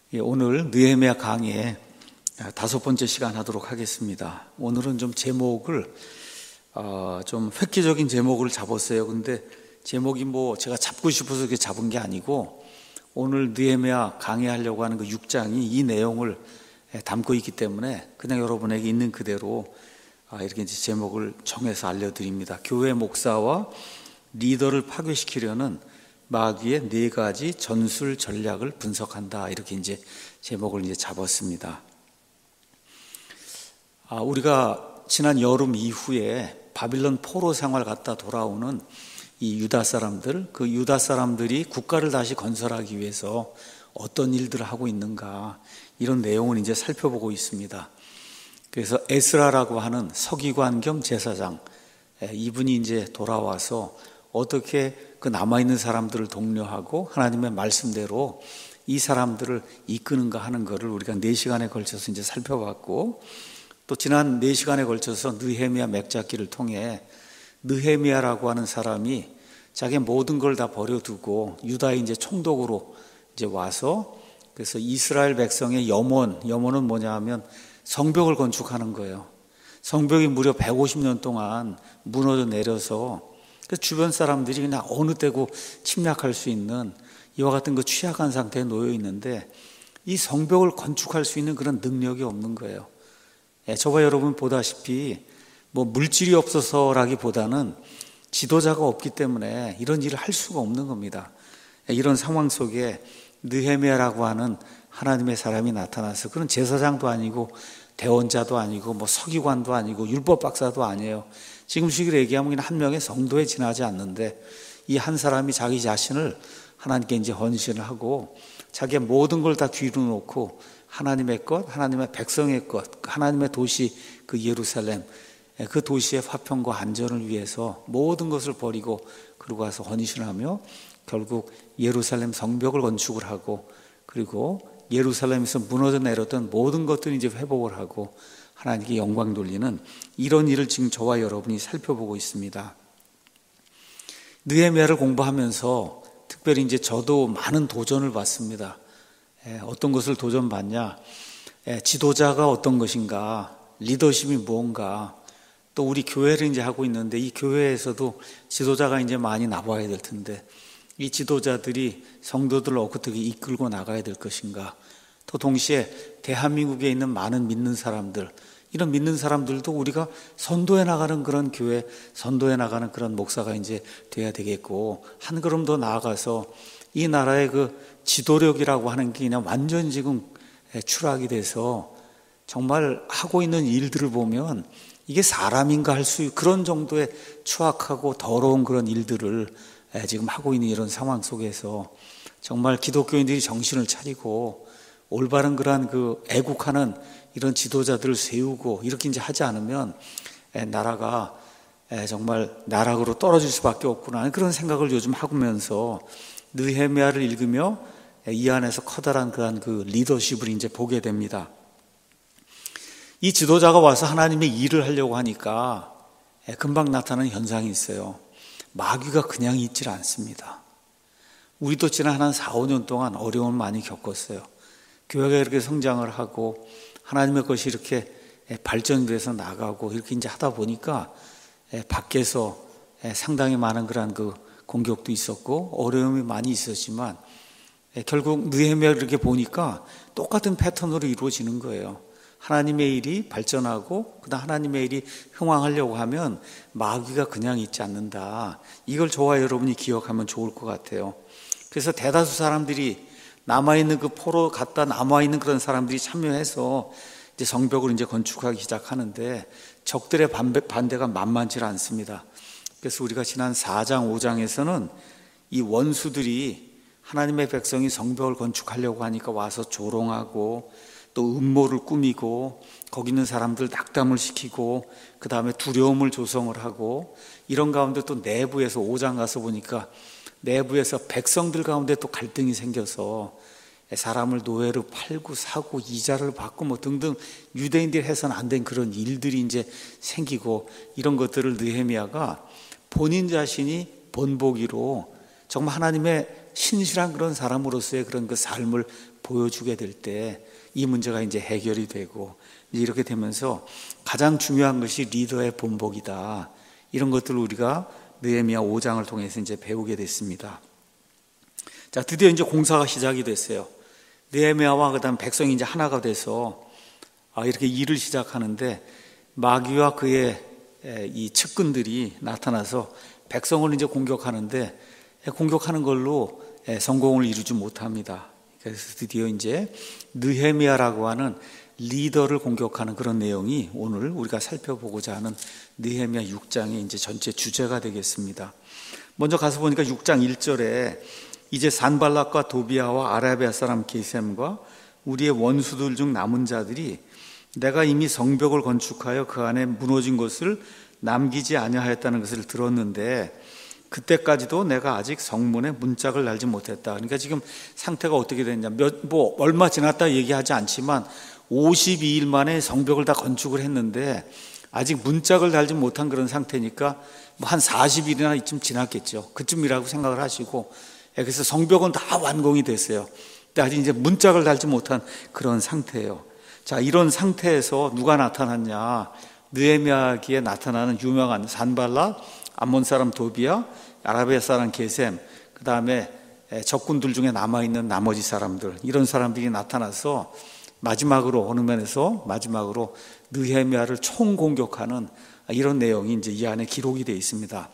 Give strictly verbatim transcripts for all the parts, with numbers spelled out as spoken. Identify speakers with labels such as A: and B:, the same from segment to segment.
A: 예, 오늘 느헤미야 강의 다섯 번째 시간 하도록 하겠습니다. 오늘은 좀 제목을 어, 좀 획기적인 제목을 잡았어요. 근데 제목이 뭐 제가 잡고 싶어서 그렇게 잡은 게 아니고 오늘 느헤미야 강의하려고 하는 그 육 장이 이 내용을 담고 있기 때문에 그냥 여러분에게 있는 그대로 이렇게 이제 제목을 정해서 알려드립니다. 교회 목사와 리더를 파괴시키려는 마귀의 네 가지 전술 전략을 분석한다. 이렇게 이제 제목을 이제 잡았습니다. 아, 우리가 지난 여름 이후에 바빌론 포로 생활 갔다 돌아오는 이 유다 사람들, 그 유다 사람들이 국가를 다시 건설하기 위해서 어떤 일들을 하고 있는가, 이런 내용을 이제 살펴보고 있습니다. 그래서 에스라라고 하는 서기관 겸 제사장, 이분이 이제 돌아와서 어떻게 그 남아있는 사람들을 독려하고 하나님의 말씀대로 이 사람들을 이끄는가 하는 것을 우리가 네 시간에 걸쳐서 이제 살펴봤고, 또 지난 네 시간에 걸쳐서 느헤미야 맥잡기를 통해 느헤미야라고 하는 사람이 자기 모든 걸 다 버려두고 유다의 이제 총독으로 이제 와서, 그래서 이스라엘 백성의 염원, 염원은 뭐냐 하면 성벽을 건축하는 거예요. 성벽이 무려 백오십 년 동안 무너져 내려서 그 주변 사람들이 그냥 어느 때고 침략할 수 있는 이와 같은 그 취약한 상태에 놓여 있는데 이 성벽을 건축할 수 있는 그런 능력이 없는 거예요. 예, 저와 여러분 보다시피 뭐 물질이 없어서라기보다는 지도자가 없기 때문에 이런 일을 할 수가 없는 겁니다. 예, 이런 상황 속에 느헤미야라고 하는 하나님의 사람이 나타나서, 그런 제사장도 아니고 대원자도 아니고 뭐 서기관도 아니고 율법 박사도 아니에요. 지금 시기로 얘기하면 그냥 한 명의 성도에 지나지 않는데 이 한 사람이 자기 자신을 하나님께 이제 헌신을 하고 자기의 모든 걸 다 뒤로 놓고 하나님의 것, 하나님의 백성의 것, 하나님의 도시 그 예루살렘, 그 도시의 화평과 안전을 위해서 모든 것을 버리고 그러고 와서 헌신을 하며 결국 예루살렘 성벽을 건축을 하고, 그리고 예루살렘에서 무너져 내렸던 모든 것들을 이제 회복을 하고 하나님께 영광 돌리는 이런 일을 지금 저와 여러분이 살펴보고 있습니다. 느헤미야를 공부하면서 특별히 이제 저도 많은 도전을 받습니다. 예, 어떤 것을 도전받냐? 예, 지도자가 어떤 것인가? 리더십이 무언가? 또 우리 교회를 이제 하고 있는데 이 교회에서도 지도자가 이제 많이 나와야 될 텐데 이 지도자들이 성도들을 어떻게 이끌고 나가야 될 것인가? 또 동시에 대한민국에 있는 많은 믿는 사람들, 이런 믿는 사람들도 우리가 선도해 나가는 그런 교회, 선도해 나가는 그런 목사가 이제 돼야 되겠고, 한 걸음 더 나아가서 이 나라의 그 지도력이라고 하는 게 그냥 완전 지금 추락이 돼서 정말 하고 있는 일들을 보면 이게 사람인가 할 수, 그런 정도의 추악하고 더러운 그런 일들을 지금 하고 있는 이런 상황 속에서 정말 기독교인들이 정신을 차리고 올바른 그러한 그 애국하는 이런 지도자들을 세우고 이렇게 이제 하지 않으면 나라가 정말 나락으로 떨어질 수밖에 없구나, 그런 생각을 요즘 하면서 느헤미야를 읽으며 이 안에서 커다란 그런 그 리더십을 이제 보게 됩니다. 이 지도자가 와서 하나님의 일을 하려고 하니까 금방 나타나는 현상이 있어요. 마귀가 그냥 있질 않습니다. 우리도 지난 한 사, 오 년 동안 어려움을 많이 겪었어요. 교회가 이렇게 성장을 하고 하나님의 것이 이렇게 발전돼서 나가고 이렇게 이제 하다 보니까 밖에서 상당히 많은 그런 그 공격도 있었고 어려움이 많이 있었지만 결국 느헤미야를 이렇게 보니까 똑같은 패턴으로 이루어지는 거예요. 하나님의 일이 발전하고 그다음 하나님의 일이 흥왕하려고 하면 마귀가 그냥 있지 않는다. 이걸 저와 여러분이 기억하면 좋을 것 같아요. 그래서 대다수 사람들이 남아있는 그 포로 갔다 남아있는 그런 사람들이 참여해서 이제 성벽을 이제 건축하기 시작하는데 적들의 반대, 반대가 만만치 않습니다. 그래서 우리가 지난 사 장, 오 장에서는 이 원수들이 하나님의 백성이 성벽을 건축하려고 하니까 와서 조롱하고 또 음모를 꾸미고 거기 있는 사람들 낙담을 시키고 그 다음에 두려움을 조성을 하고, 이런 가운데 또 내부에서 오 장 가서 보니까 내부에서 백성들 가운데 또 갈등이 생겨서 사람을 노예로 팔고 사고 이자를 받고 뭐 등등 유대인들이 해서는 안 된 그런 일들이 이제 생기고, 이런 것들을 느헤미야가 본인 자신이 본보기로 정말 하나님의 신실한 그런 사람으로서의 그런 그 삶을 보여주게 될 때 이 문제가 이제 해결이 되고, 이제 이렇게 되면서 가장 중요한 것이 리더의 본복이다. 이런 것들을 우리가 느헤미야 오 장을 통해서 이제 배우게 됐습니다. 자, 드디어 이제 공사가 시작이 됐어요. 느헤미야와 그다음 백성이 이제 하나가 돼서 아, 이렇게 일을 시작하는데, 마귀와 그의 이 측근들이 나타나서 백성을 이제 공격하는데, 공격하는 걸로 성공을 이루지 못합니다. 그래서 드디어 이제 느헤미야라고 하는 리더를 공격하는 그런 내용이 오늘 우리가 살펴보고자 하는 느헤미야 육 장의 이제 전체 주제가 되겠습니다. 먼저 가서 보니까 육 장 일 절에 이제 산발락과 도비아와 아라비아 사람 게셈과 우리의 원수들 중 남은 자들이 내가 이미 성벽을 건축하여 그 안에 무너진 것을 남기지 아니하였다는 것을 들었는데 그때까지도 내가 아직 성문에 문짝을 달지 못했다. 그러니까 지금 상태가 어떻게 됐냐, 몇, 뭐 얼마 지났다 얘기하지 않지만 오십이 일 만에 성벽을 다 건축을 했는데 아직 문짝을 달지 못한 그런 상태니까 뭐 한 사십 일이나 이쯤 지났겠죠. 그쯤이라고 생각을 하시고, 그래서 성벽은 다 완공이 됐어요. 근데 아직 이제 문짝을 달지 못한 그런 상태예요. 자, 이런 상태에서 누가 나타났냐? 느헤미야기에 나타나는 유명한 산발락, 암몬 사람 도비아, 아라비아 사람 게셈, 그 다음에 적군들 중에 남아있는 나머지 사람들, 이런 사람들이 나타나서 마지막으로, 어느 면에서 마지막으로 느헤미야를 총공격하는 이런 내용이 이제 이 안에 기록이 되어 있습니다.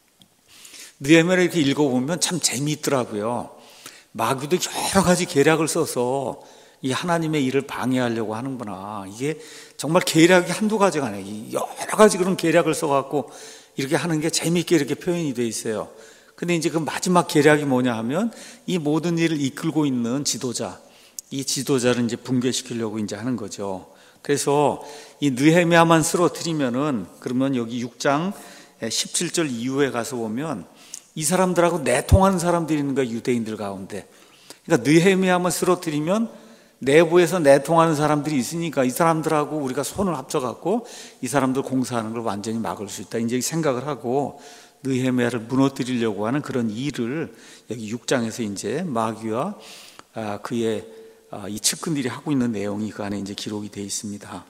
A: 느헤미야를 이렇게 읽어보면 참 재미있더라고요. 마귀도 여러 가지 계략을 써서 이 하나님의 일을 방해하려고 하는구나. 이게 정말 계략이 한두 가지가 아니에요. 여러 가지 그런 계략을 써갖고 이렇게 하는 게 재미있게 이렇게 표현이 되어 있어요. 근데 이제 그 마지막 계략이 뭐냐 하면 이 모든 일을 이끌고 있는 지도자, 이 지도자를 이제 붕괴시키려고 이제 하는 거죠. 그래서 이 느헤미야만 쓰러뜨리면은, 그러면 여기 육 장 십칠 절 이후에 가서 보면 이 사람들하고 내통하는 사람들이 있는 거야, 유대인들 가운데. 그러니까 느헤미야만 쓰러뜨리면 내부에서 내통하는 사람들이 있으니까 이 사람들하고 우리가 손을 합쳐갖고 이 사람들 공사하는 걸 완전히 막을 수 있다, 이제 생각을 하고 느헤미야를 무너뜨리려고 하는 그런 일을 여기 육 장에서 이제 마귀와 그의 이 측근들이 하고 있는 내용이 그 안에 이제 기록이 되어 있습니다.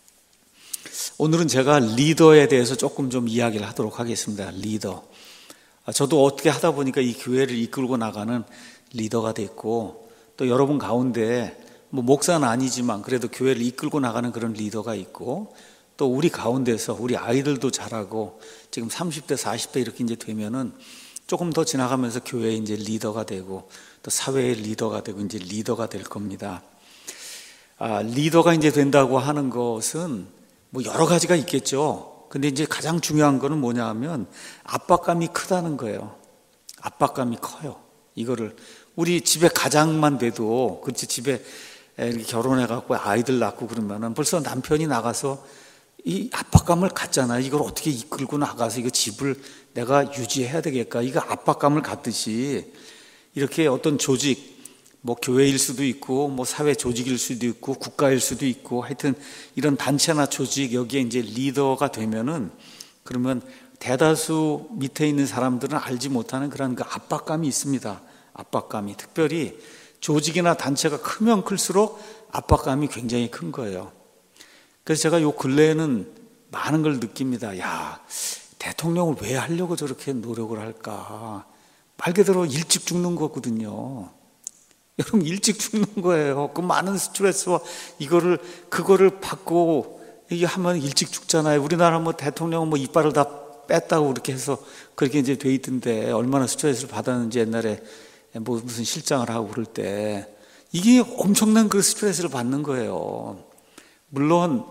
A: 오늘은 제가 리더에 대해서 조금 좀 이야기를 하도록 하겠습니다. 리더. 저도 어떻게 하다 보니까 이 교회를 이끌고 나가는 리더가 됐고, 또 여러분 가운데 뭐 목사는 아니지만 그래도 교회를 이끌고 나가는 그런 리더가 있고, 또 우리 가운데서 우리 아이들도 자라고 지금 삼십 대 사십 대 이렇게 이제 되면은 조금 더 지나가면서 교회의 이제 리더가 되고 또 사회의 리더가 되고 이제 리더가 될 겁니다. 아, 리더가 이제 된다고 하는 것은 뭐 여러 가지가 있겠죠. 근데 이제 가장 중요한 거는 뭐냐 하면 압박감이 크다는 거예요. 압박감이 커요. 이거를 우리 집에 가장만 돼도, 그렇지, 집에 이렇게 결혼해갖고 아이들 낳고 그러면은 벌써 남편이 나가서 이 압박감을 갖잖아요. 이걸 어떻게 이끌고 나가서 이거 집을 내가 유지해야 되겠까? 이거 압박감을 갖듯이 이렇게 어떤 조직, 뭐 교회일 수도 있고 뭐 사회 조직일 수도 있고 국가일 수도 있고, 하여튼 이런 단체나 조직, 여기에 이제 리더가 되면은 그러면 대다수 밑에 있는 사람들은 알지 못하는 그런 그 압박감이 있습니다. 압박감이, 특별히 조직이나 단체가 크면 클수록 압박감이 굉장히 큰 거예요. 그래서 제가 요 근래에는 많은 걸 느낍니다. 야, 대통령을 왜 하려고 저렇게 노력을 할까? 말 그대로 일찍 죽는 거거든요. 여러분, 일찍 죽는 거예요. 그 많은 스트레스와 이거를, 그거를 받고 이게 하면 일찍 죽잖아요. 우리나라 뭐 대통령은 뭐 이빨을 다 뺐다고 그렇게 해서 그렇게 이제 돼 있던데, 얼마나 스트레스를 받았는지 옛날에 뭐 무슨 실장을 하고 그럴 때 이게 엄청난 그 스트레스를 받는 거예요. 물론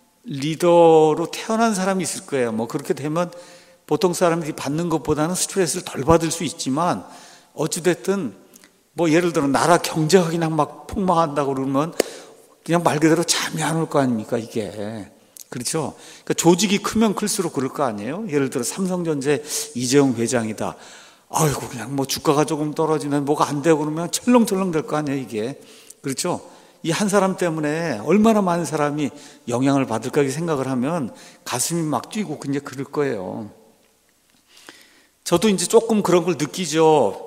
A: 리더로 태어난 사람이 있을 거예요. 뭐 그렇게 되면 보통 사람들이 받는 것보다는 스트레스를 덜 받을 수 있지만, 어찌됐든 뭐 예를 들어 나라 경제가 그냥 막 폭망한다고 그러면 그냥 말 그대로 잠이 안 올 거 아닙니까, 이게. 그렇죠? 그러니까 조직이 크면 클수록 그럴 거 아니에요? 예를 들어 삼성전자 이재용 회장이다. 아이고, 그냥 뭐 주가가 조금 떨어지면 뭐가 안 되고 그러면 철렁철렁 될 거 아니에요, 이게. 그렇죠? 이 한 사람 때문에 얼마나 많은 사람이 영향을 받을까 생각을 하면 가슴이 막 뛰고 그냥 그럴 거예요. 저도 이제 조금 그런 걸 느끼죠.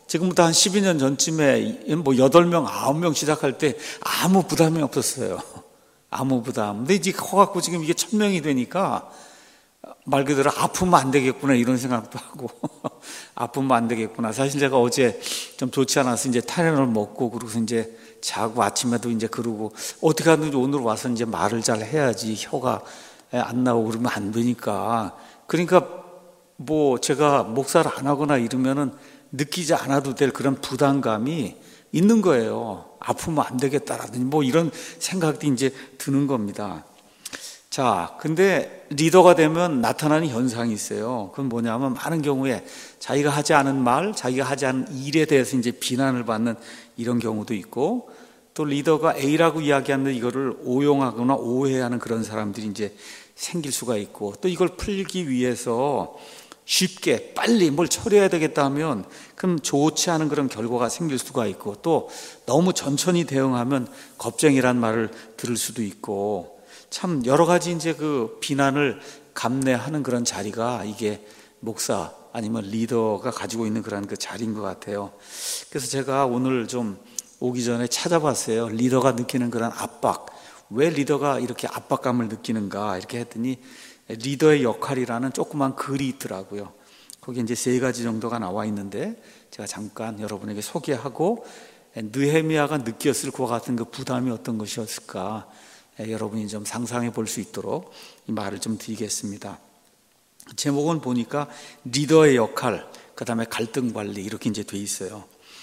A: 지금부터 한 십이 년 전쯤에 뭐 여덟 명, 아홉 명 시작할 때 아무 부담이 없었어요. 아무 부담. 근데 이제 커갖고 지금 이게 천 명이 되니까 말 그대로 아프면 안 되겠구나 이런 생각도 하고 아프면 안 되겠구나. 사실 제가 어제 좀 좋지 않아서 이제 타이레놀 먹고 그러고서 이제 자고 아침에도 이제 그러고 어떻게 하든지 오늘 와서 이제 말을 잘 해야지 혀가 안 나오고 그러면 안 되니까. 그러니까 뭐 제가 목사를 안 하거나 이러면은 느끼지 않아도 될 그런 부담감이 있는 거예요. 아프면 안 되겠다라든지 뭐 이런 생각도 이제 드는 겁니다. 자, 근데 리더가 되면 나타나는 현상이 있어요. 그건 뭐냐면 많은 경우에 자기가 하지 않은 말, 자기가 하지 않은 일에 대해서 이제 비난을 받는 이런 경우도 있고, 또 리더가 A라고 이야기하는데 이거를 오용하거나 오해하는 그런 사람들이 이제 생길 수가 있고, 또 이걸 풀기 위해서 쉽게 빨리 뭘 처리해야 되겠다 하면 그럼 좋지 않은 그런 결과가 생길 수가 있고, 또 너무 천천히 대응하면 겁쟁이란 말을 들을 수도 있고, 참 여러 가지 이제 그 비난을 감내하는 그런 자리가 이게 목사 아니면 리더가 가지고 있는 그런 그 자리인 것 같아요. 그래서 제가 오늘 좀 오기 전에 찾아봤어요. 리더가 느끼는 그런 압박, 왜 리더가 이렇게 압박감을 느끼는가 이렇게 했더니 리더의 역할이라는 조그만 글이 있더라고요. 거기 이제 세 가지 정도가 나와 있는데 제가 잠깐 여러분에게 소개하고 느헤미야가 느꼈을 것 같은 그 부담이 어떤 것이었을까 여러분이 좀 상상해 볼 수 있도록 이 말을 좀 드리겠습니다. 제목은 보니까 리더의 역할, 그 다음에 갈등 관리 이렇게 이제 돼 있어요.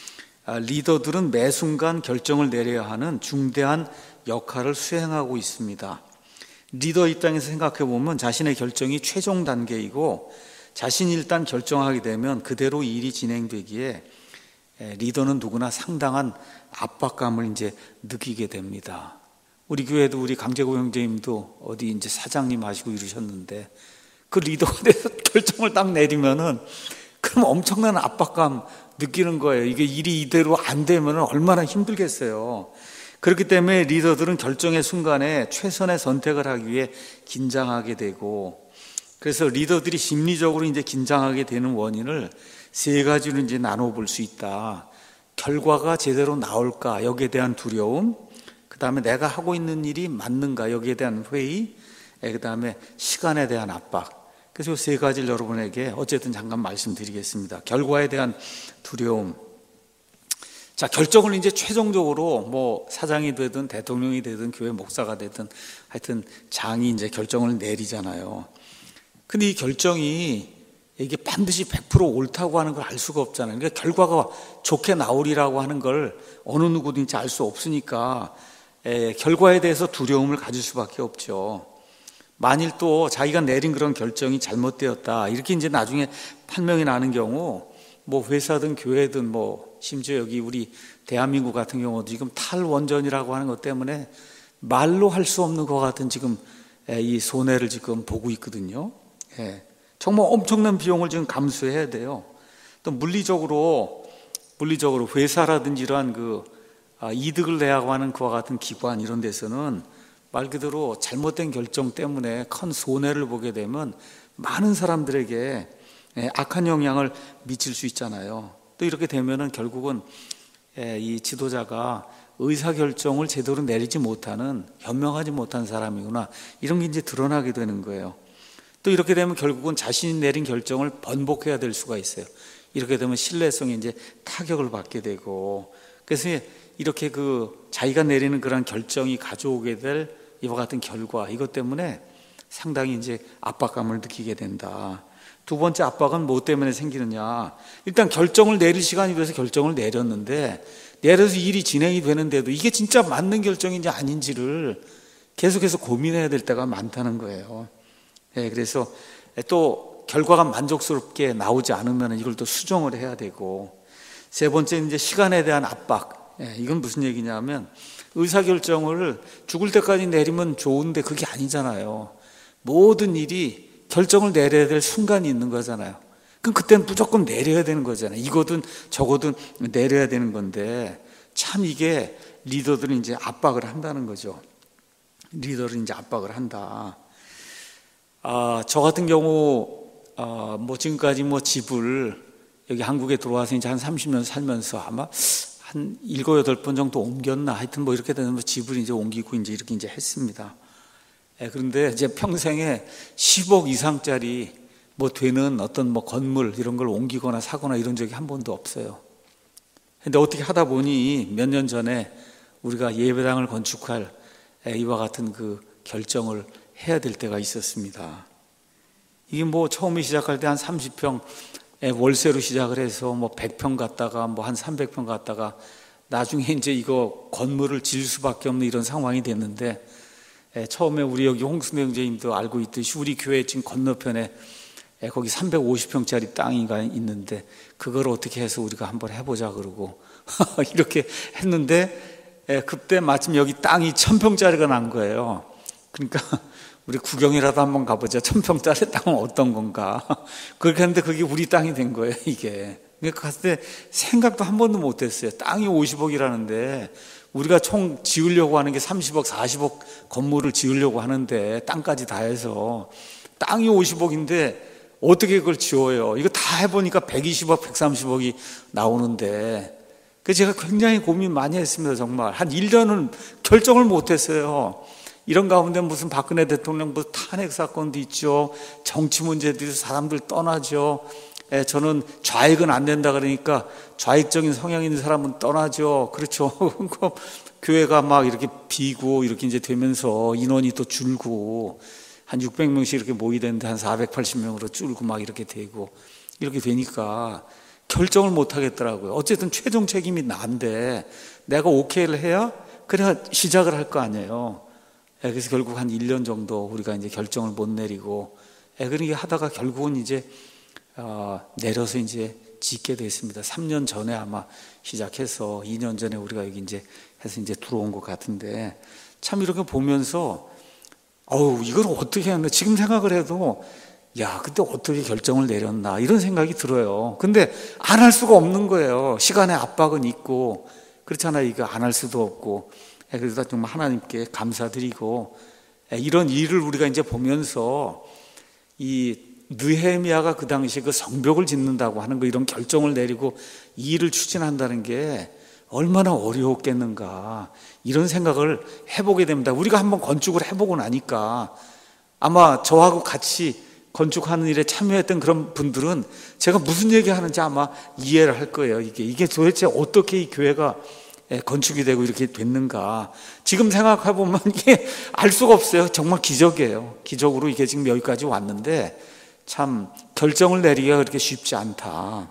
A: 리더들은 매 순간 결정을 내려야 하는 중대한 역할을 수행하고 있습니다. 리더 입장에서 생각해 보면 자신의 결정이 최종 단계이고 자신이 일단 결정하게 되면 그대로 일이 진행되기에 리더는 누구나 상당한 압박감을 이제 느끼게 됩니다. 우리 교회도 우리 강재고 형제님도 어디 이제 사장님 하시고 이러셨는데 그 리더가 돼서 결정을 딱 내리면은 그럼 엄청난 압박감 느끼는 거예요. 이게 일이 이대로 안 되면 얼마나 힘들겠어요. 그렇기 때문에 리더들은 결정의 순간에 최선의 선택을 하기 위해 긴장하게 되고, 그래서 리더들이 심리적으로 이제 긴장하게 되는 원인을 세 가지로 이제 나눠 볼 수 있다. 결과가 제대로 나올까 여기에 대한 두려움, 그 다음에 내가 하고 있는 일이 맞는가 여기에 대한 회의, 그 다음에 시간에 대한 압박. 그래서 이 세 가지를 여러분에게 어쨌든 잠깐 말씀드리겠습니다. 결과에 대한 두려움. 자, 결정을 이제 최종적으로 뭐 사장이 되든 대통령이 되든 교회 목사가 되든 하여튼 장이 이제 결정을 내리잖아요. 근데 이 결정이 이게 반드시 백 퍼센트 옳다고 하는 걸 알 수가 없잖아요. 그러니까 결과가 좋게 나오리라고 하는 걸 어느 누구든지 알 수 없으니까 에, 결과에 대해서 두려움을 가질 수밖에 없죠. 만일 또 자기가 내린 그런 결정이 잘못되었다 이렇게 이제 나중에 판명이 나는 경우 뭐 회사든 교회든 뭐 심지어 여기 우리 대한민국 같은 경우도 지금 탈원전이라고 하는 것 때문에 말로 할 수 없는 것 같은 지금 이 손해를 지금 보고 있거든요. 예. 정말 엄청난 비용을 지금 감수해야 돼요. 또 물리적으로 물리적으로 회사라든지 이러한 그 이득을 내야고 하는 그와 같은 기관 이런 데서는 말 그대로 잘못된 결정 때문에 큰 손해를 보게 되면 많은 사람들에게 악한 영향을 미칠 수 있잖아요. 또 이렇게 되면은 결국은 이 지도자가 의사결정을 제대로 내리지 못하는, 현명하지 못한 사람이구나 이런 게 이제 드러나게 되는 거예요. 또 이렇게 되면 결국은 자신이 내린 결정을 번복해야 될 수가 있어요. 이렇게 되면 신뢰성에 이제 타격을 받게 되고, 그래서 이렇게 그 자기가 내리는 그런 결정이 가져오게 될 이와 같은 결과, 이것 때문에 상당히 이제 압박감을 느끼게 된다. 두 번째 압박은 뭐 때문에 생기느냐? 일단 결정을 내릴 시간이 돼서 결정을 내렸는데, 내려서 일이 진행이 되는데도 이게 진짜 맞는 결정인지 아닌지를 계속해서 고민해야 될 때가 많다는 거예요. 예, 그래서 또 결과가 만족스럽게 나오지 않으면 이걸 또 수정을 해야 되고, 세 번째 이제 시간에 대한 압박. 예, 이건 무슨 얘기냐면 의사결정을 죽을 때까지 내리면 좋은데 그게 아니잖아요. 모든 일이 결정을 내려야 될 순간이 있는 거잖아요. 그럼 그때는 무조건 내려야 되는 거잖아요. 이거든 저거든 내려야 되는 건데, 참 이게 리더들은 이제 압박을 한다는 거죠. 리더를 이제 압박을 한다. 아, 저 같은 경우 아, 뭐 지금까지 뭐 집을 여기 한국에 들어와서 이제 한 삼십 년 살면서 아마 한 일곱 여덟 번 정도 옮겼나, 하여튼 뭐 이렇게 되면 집을 이제 옮기고 이제 이렇게 이제 했습니다. 예, 그런데 이제 평생에 십억 이상짜리 뭐 되는 어떤 뭐 건물 이런 걸 옮기거나 사거나 이런 적이 한 번도 없어요. 근데 어떻게 하다 보니 몇 년 전에 우리가 예배당을 건축할 이와 같은 그 결정을 해야 될 때가 있었습니다. 이게 뭐 처음에 시작할 때 한 삼십 평 월세로 시작을 해서 뭐 백 평 갔다가 뭐 한 삼백 평 갔다가 나중에 이제 이거 건물을 지을 수밖에 없는 이런 상황이 됐는데, 처음에 우리 여기 홍승대 형제님도 알고 있듯이 우리 교회 지금 건너편에 거기 삼백오십 평짜리 땅이가 있는데 그걸 어떻게 해서 우리가 한번 해보자 그러고 이렇게 했는데, 그때 마침 여기 땅이 천 평짜리가 난 거예요. 그러니까 우리 구경이라도 한번 가보자. 천 평짜리 땅은 어떤 건가. 그렇게 했는데 그게 우리 땅이 된 거예요, 이게. 그러니까 갔을 때 생각도 한 번도 못 했어요. 땅이 오십억이라는데 우리가 총 지으려고 하는 게 삼십억, 사십억 건물을 지으려고 하는데 땅까지 다 해서 땅이 오십억인데 어떻게 그걸 지어요? 이거 다 해보니까 백이십억, 백삼십억이 나오는데, 그래서 제가 굉장히 고민 많이 했습니다. 정말 한 일 년은 결정을 못 했어요. 이런 가운데 무슨 박근혜 대통령 뭐 탄핵 사건도 있죠. 정치 문제들이 사람들 떠나죠. 예, 저는 좌익은 안 된다 그러니까 좌익적인 성향 있는 사람은 떠나죠. 그렇죠. 교회가 막 이렇게 비고 이렇게 이제 되면서 인원이 또 줄고 한 육백 명씩 이렇게 모이는데 한 사백팔십 명으로 줄고 막 이렇게 되고 이렇게 되니까 결정을 못 하겠더라고요. 어쨌든 최종 책임이 나인데 내가 오케이를 해야 그래야 시작을 할 거 아니에요. 그래서 결국 한 일 년 정도 우리가 이제 결정을 못 내리고, 그렇게 하다가 결국은 이제 어, 내려서 이제 짓게 됐습니다. 삼 년 전에 아마 시작해서 이 년 전에 우리가 여기 이제 해서 이제 들어온 것 같은데, 참 이렇게 보면서 어우 이걸 어떻게 했나 지금 생각을 해도 야 그때 어떻게 결정을 내렸나 이런 생각이 들어요. 근데 안 할 수가 없는 거예요. 시간의 압박은 있고 그렇잖아요. 이거 안 할 수도 없고. 그래서 정말 하나님께 감사드리고, 이런 일을 우리가 이제 보면서 이 느헤미야가 그 당시에 그 성벽을 짓는다고 하는 거, 이런 결정을 내리고 이 일을 추진한다는 게 얼마나 어려웠겠는가 이런 생각을 해보게 됩니다. 우리가 한번 건축을 해보고 나니까 아마 저하고 같이 건축하는 일에 참여했던 그런 분들은 제가 무슨 얘기하는지 아마 이해를 할 거예요. 이게 이게 도대체 어떻게 이 교회가 건축이 되고 이렇게 됐는가. 지금 생각해보면 이게 알 수가 없어요. 정말 기적이에요. 기적으로 이게 지금 여기까지 왔는데 참 결정을 내리기가 그렇게 쉽지 않다.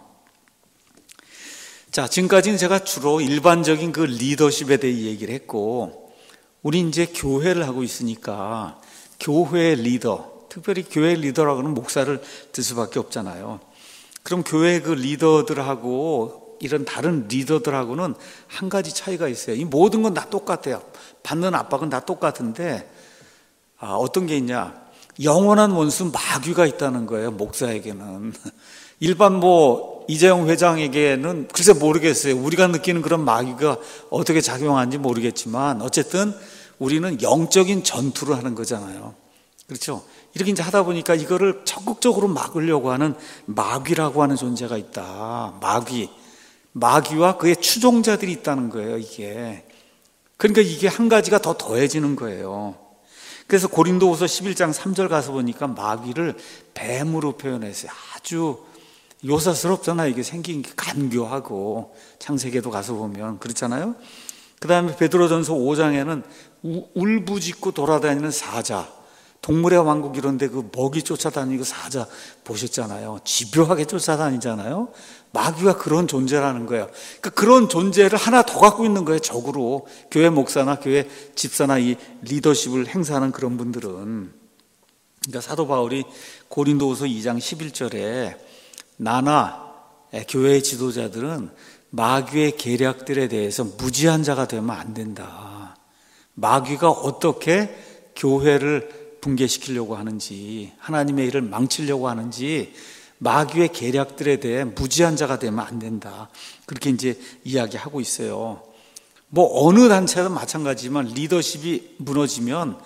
A: 자, 지금까지는 제가 주로 일반적인 그 리더십에 대해 얘기를 했고, 우리 이제 교회를 하고 있으니까 교회의 리더, 특별히 교회 리더라고는 목사를 들 수밖에 없잖아요. 그럼 교회 그 리더들하고 이런 다른 리더들하고는 한 가지 차이가 있어요. 이 모든 건 다 똑같아요. 받는 압박은 다 똑같은데, 아, 어떤 게 있냐? 영원한 원수 마귀가 있다는 거예요. 목사에게는. 일반 뭐 이재용 회장에게는 글쎄 모르겠어요. 우리가 느끼는 그런 마귀가 어떻게 작용하는지 모르겠지만 어쨌든 우리는 영적인 전투를 하는 거잖아요. 그렇죠? 이렇게 이제 하다 보니까 이거를 적극적으로 막으려고 하는 마귀라고 하는 존재가 있다. 마귀. 마귀와 그의 추종자들이 있다는 거예요, 이게. 그러니까 이게 한 가지가 더 더해지는 거예요. 그래서 고린도후서 십일 장 삼 절 가서 보니까 마귀를 뱀으로 표현했어요. 아주 요사스럽잖아요. 이게 생긴 게 간교하고. 창세기에도 가서 보면 그렇잖아요. 그 다음에 베드로전서 오 장에는 울부짖고 돌아다니는 사자, 동물의 왕국 이런데 그 먹이 쫓아다니고 사자 보셨잖아요. 집요하게 쫓아다니잖아요. 마귀가 그런 존재라는 거예요. 그러니까 그런 존재를 하나 더 갖고 있는 거예요. 적으로 교회 목사나 교회 집사나 이 리더십을 행사하는 그런 분들은. 그러니까 사도 바울이 고린도후서 이 장 십일 절에 나나 교회의 지도자들은 마귀의 계략들에 대해서 무지한 자가 되면 안 된다. 마귀가 어떻게 교회를 붕괴시키려고 하는지, 하나님의 일을 망치려고 하는지 마귀의 계략들에 대해 무지한 자가 되면 안 된다. 그렇게 이제 이야기하고 있어요. 뭐 어느 단체든 마찬가지지만 리더십이 무너지면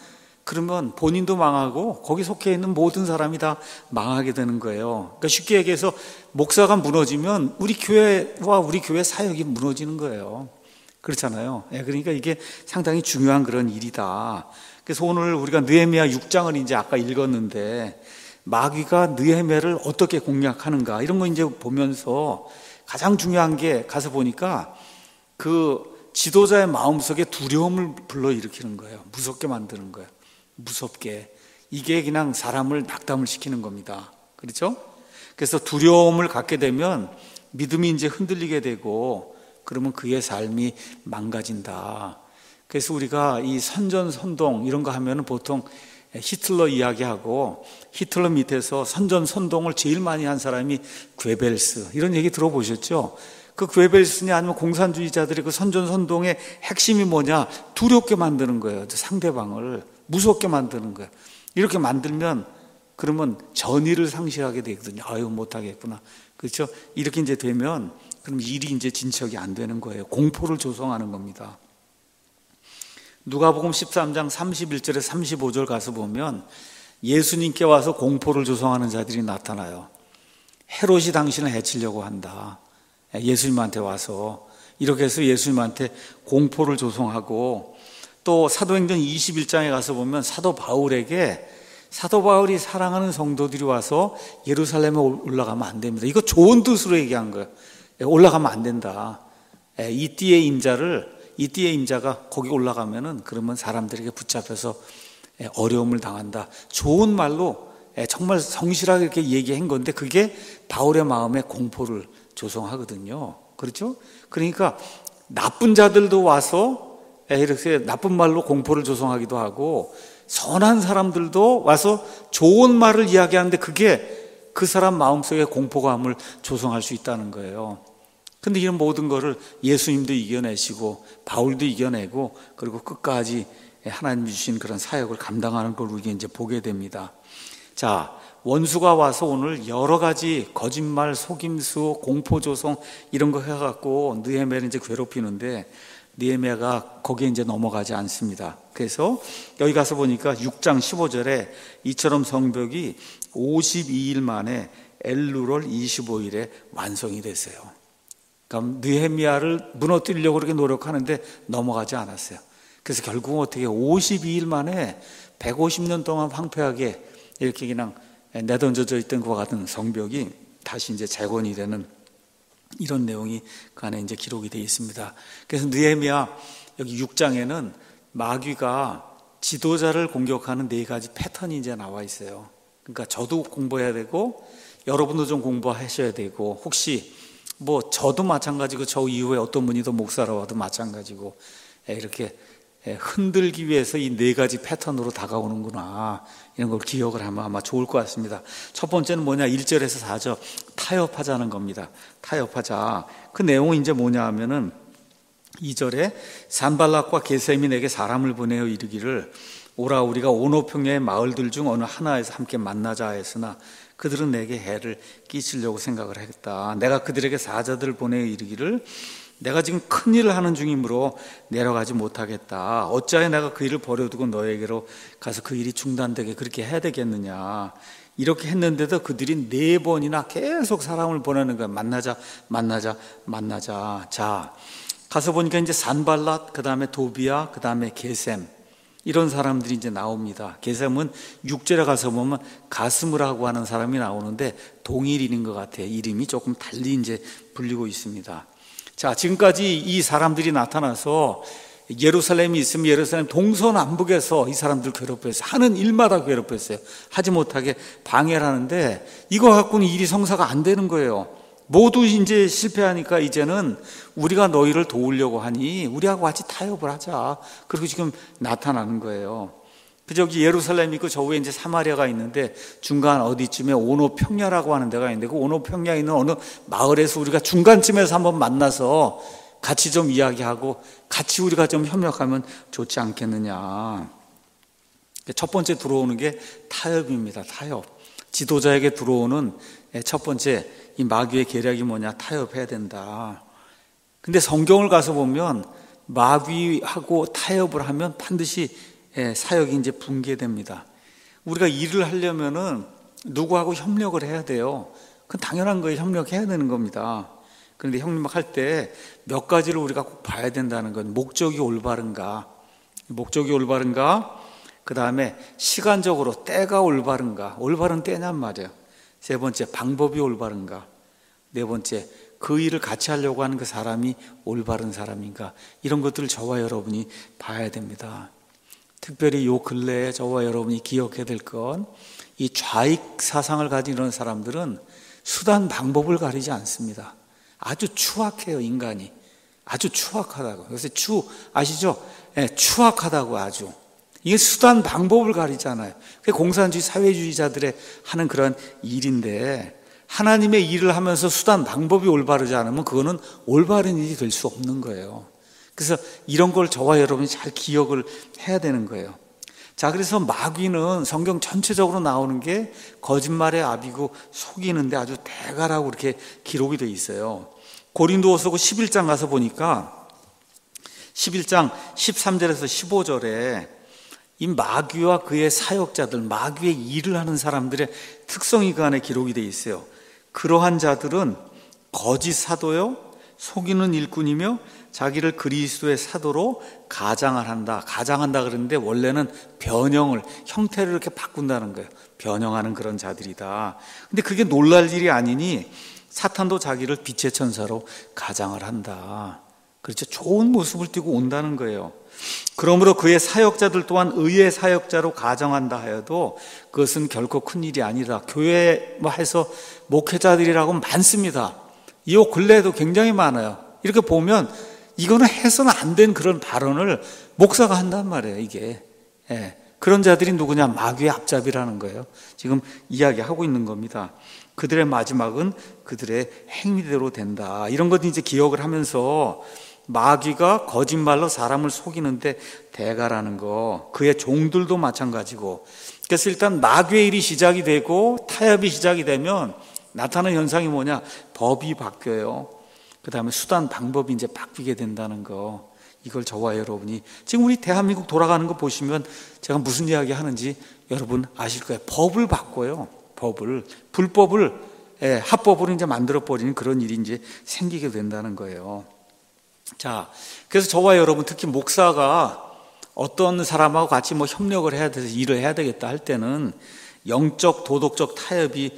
A: 그러면 본인도 망하고 거기 속해 있는 모든 사람이 다 망하게 되는 거예요. 그러니까 쉽게 얘기해서 목사가 무너지면 우리 교회와 우리 교회 사역이 무너지는 거예요. 그렇잖아요. 그러니까 이게 상당히 중요한 그런 일이다. 그래서 오늘 우리가 느헤미야 육 장을 이제 아까 읽었는데 마귀가 느헤미야를 어떻게 공략하는가 이런 거 이제 보면서 가장 중요한 게 가서 보니까 그 지도자의 마음속에 두려움을 불러일으키는 거예요. 무섭게 만드는 거예요. 무섭게. 이게 그냥 사람을 낙담을 시키는 겁니다. 그렇죠? 그래서 두려움을 갖게 되면 믿음이 이제 흔들리게 되고 그러면 그의 삶이 망가진다. 그래서 우리가 이 선전선동 이런 거 하면 보통 히틀러 이야기하고 히틀러 밑에서 선전선동을 제일 많이 한 사람이 괴벨스 이런 얘기 들어보셨죠? 그 괴벨스냐 아니면 공산주의자들의 그 선전선동의 핵심이 뭐냐? 두렵게 만드는 거예요. 상대방을 무섭게 만드는 거예요. 이렇게 만들면 그러면 전의를 상실하게 되거든요. 아유 못하겠구나. 그렇죠? 이렇게 이제 되면 그럼 일이 이제 진척이 안 되는 거예요. 공포를 조성하는 겁니다. 누가복음 십삼 장 삼십일 절에 삼십오 절 가서 보면 예수님께 와서 공포를 조성하는 자들이 나타나요. 헤롯이 당신을 해치려고 한다. 예수님한테 와서 이렇게 해서 예수님한테 공포를 조성하고 또 사도행전 이십일 장에 가서 보면 사도 바울에게 사도 바울이 사랑하는 성도들이 와서 예루살렘에 올라가면 안 됩니다. 이거 좋은 뜻으로 얘기한 거예요. 올라가면 안 된다. 이 띠의 임자를 이 띠의 임자가 거기 올라가면은 그러면 사람들에게 붙잡혀서 어려움을 당한다. 좋은 말로 정말 성실하게 이렇게 얘기한 건데 그게 바울의 마음에 공포를 조성하거든요. 그렇죠? 그러니까 나쁜 자들도 와서 이렇게 나쁜 말로 공포를 조성하기도 하고 선한 사람들도 와서 좋은 말을 이야기하는데 그게 그 사람 마음속에 공포감을 조성할 수 있다는 거예요. 근데 이런 모든 거를 예수님도 이겨내시고 바울도 이겨내고 그리고 끝까지 하나님이 주신 그런 사역을 감당하는 걸 우리가 이제 보게 됩니다. 자, 원수가 와서 오늘 여러 가지 거짓말, 속임수, 공포 조성 이런 거 해갖고 느헤미야를 이제 괴롭히는데 느헤미야가 거기에 이제 넘어가지 않습니다. 그래서 여기 가서 보니까 육 장 십오 절에 이처럼 성벽이 오십이 일 만에 엘루월 이십오 일에 완성이 됐어요. 그러니까 느헤미야를 무너뜨리려고 그렇게 노력하는데 넘어가지 않았어요. 그래서 결국은 어떻게 오십이 일 만에 백오십 년 동안 황폐하게 이렇게 그냥 내던져져 있던 것과 같은 성벽이 다시 이제 재건이 되는 이런 내용이 그 안에 이제 기록이 되어 있습니다. 그래서 느헤미야 여기 육 장에는 마귀가 지도자를 공격하는 네 가지 패턴이 이제 나와 있어요. 그러니까 저도 공부해야 되고 여러분도 좀 공부하셔야 되고 혹시 뭐 저도 마찬가지고 저 이후에 어떤 분이 더 목사라고 와도 마찬가지고 이렇게 흔들기 위해서 이 네 가지 패턴으로 다가오는구나 이런 걸 기억을 하면 아마 좋을 것 같습니다. 첫 번째는 뭐냐 일 절에서 사 절 타협하자는 겁니다. 타협하자. 그 내용은 이제 뭐냐 하면은 이 절에 산발락과 게셈이 내게 사람을 보내어 이르기를 오라 우리가 오노평야의 마을들 중 어느 하나에서 함께 만나자 했으나 그들은 내게 해를 끼치려고 생각을 했다. 내가 그들에게 사자들을 보내어 이르기를 내가 지금 큰 일을 하는 중이므로 내려가지 못하겠다. 어찌하여 내가 그 일을 버려두고 너에게로 가서 그 일이 중단되게 그렇게 해야 되겠느냐. 이렇게 했는데도 그들이 네 번이나 계속 사람을 보내는 거야. 만나자 만나자 만나자. 자 가서 보니까 이제 산발랏 그 다음에 도비야 그 다음에 게셈 이런 사람들이 이제 나옵니다. 게셈은 육 절에 가서 보면 가스무라고 하는 사람이 나오는데 동일인인 것 같아요. 이름이 조금 달리 이제 불리고 있습니다. 자, 지금까지 이 사람들이 나타나서 예루살렘이 있으면 예루살렘 동서남북에서 이 사람들 괴롭혔어요. 하는 일마다 괴롭혔어요. 하지 못하게 방해를 하는데 이거 갖고는 일이 성사가 안 되는 거예요. 모두 이제 실패하니까 이제는 우리가 너희를 도우려고 하니 우리하고 같이 타협을 하자. 그리고 지금 나타나는 거예요. 그 저기 예루살렘이 있고 저 위에 이제 사마리아가 있는데 중간 어디쯤에 오노평야라고 하는 데가 있는데 그 오노평야에 있는 어느 마을에서 우리가 중간쯤에서 한번 만나서 같이 좀 이야기하고 같이 우리가 좀 협력하면 좋지 않겠느냐. 첫 번째 들어오는 게 타협입니다. 타협. 지도자에게 들어오는 첫 번째 이 마귀의 계략이 뭐냐? 타협해야 된다. 근데 성경을 가서 보면 마귀하고 타협을 하면 반드시 예, 사역이 이제 붕괴됩니다. 우리가 일을 하려면은 누구하고 협력을 해야 돼요. 그건 당연한 거예요. 협력해야 되는 겁니다. 그런데 협력할 때 몇 가지를 우리가 꼭 봐야 된다는 건 목적이 올바른가, 목적이 올바른가, 그 다음에 시간적으로 때가 올바른가, 올바른 때냔 말이에요. 세 번째, 방법이 올바른가, 네 번째, 그 일을 같이 하려고 하는 그 사람이 올바른 사람인가, 이런 것들을 저와 여러분이 봐야 됩니다. 특별히 요 근래에 저와 여러분이 기억해야 될 건, 이 좌익 사상을 가진 이런 사람들은 수단 방법을 가리지 않습니다. 아주 추악해요. 인간이 아주 추악하다고. 요새 추 아시죠? 네, 추악하다고. 아주 이게 수단 방법을 가리잖아요. 그게 공산주의 사회주의자들의 하는 그런 일인데, 하나님의 일을 하면서 수단 방법이 올바르지 않으면 그거는 올바른 일이 될 수 없는 거예요. 그래서 이런 걸 저와 여러분이 잘 기억을 해야 되는 거예요. 자, 그래서 마귀는 성경 전체적으로 나오는 게 거짓말의 아비고 속이는데 아주 대가라고 이렇게 기록이 되어 있어요. 고린도후서 십일 장 가서 보니까 십일 장 십삼 절에서 십오 절에 이 마귀와 그의 사역자들, 마귀의 일을 하는 사람들의 특성이 그 안에 기록이 되어 있어요. 그러한 자들은 거짓 사도요, 속이는 일꾼이며 자기를 그리스도의 사도로 가장을 한다. 가장한다 그러는데 원래는 변형을, 형태를 이렇게 바꾼다는 거예요. 변형하는 그런 자들이다. 근데 그게 놀랄 일이 아니니 사탄도 자기를 빛의 천사로 가장을 한다. 그렇죠. 좋은 모습을 띠고 온다는 거예요. 그러므로 그의 사역자들 또한 의의 사역자로 가정한다 하여도 그것은 결코 큰 일이 아니다. 교회에서 목회자들이라고 많습니다. 이 근래에도 굉장히 많아요. 이렇게 보면 이거는 해서는 안 된 그런 발언을 목사가 한단 말이에요. 이게 예. 그런 자들이 누구냐? 마귀의 앞잡이라는 거예요. 지금 이야기하고 있는 겁니다. 그들의 마지막은 그들의 행위대로 된다. 이런 것도 이제 기억을 하면서 마귀가 거짓말로 사람을 속이는데 대가라는 거, 그의 종들도 마찬가지고. 그래서 일단 마귀의 일이 시작이 되고 타협이 시작이 되면 나타나는 현상이 뭐냐? 법이 바뀌어요. 그 다음에 수단 방법이 이제 바뀌게 된다는 거, 이걸 저와 여러분이 지금 우리 대한민국 돌아가는 거 보시면 제가 무슨 이야기 하는지 여러분 아실 거예요. 법을 바꿔요. 법을, 불법을 예, 합법으로 이제 만들어 버리는 그런 일이 이제 생기게 된다는 거예요. 자, 그래서 저와 여러분, 특히 목사가 어떤 사람하고 같이 뭐 협력을 해야 돼서 일을 해야 되겠다 할 때는 영적 도덕적 타협이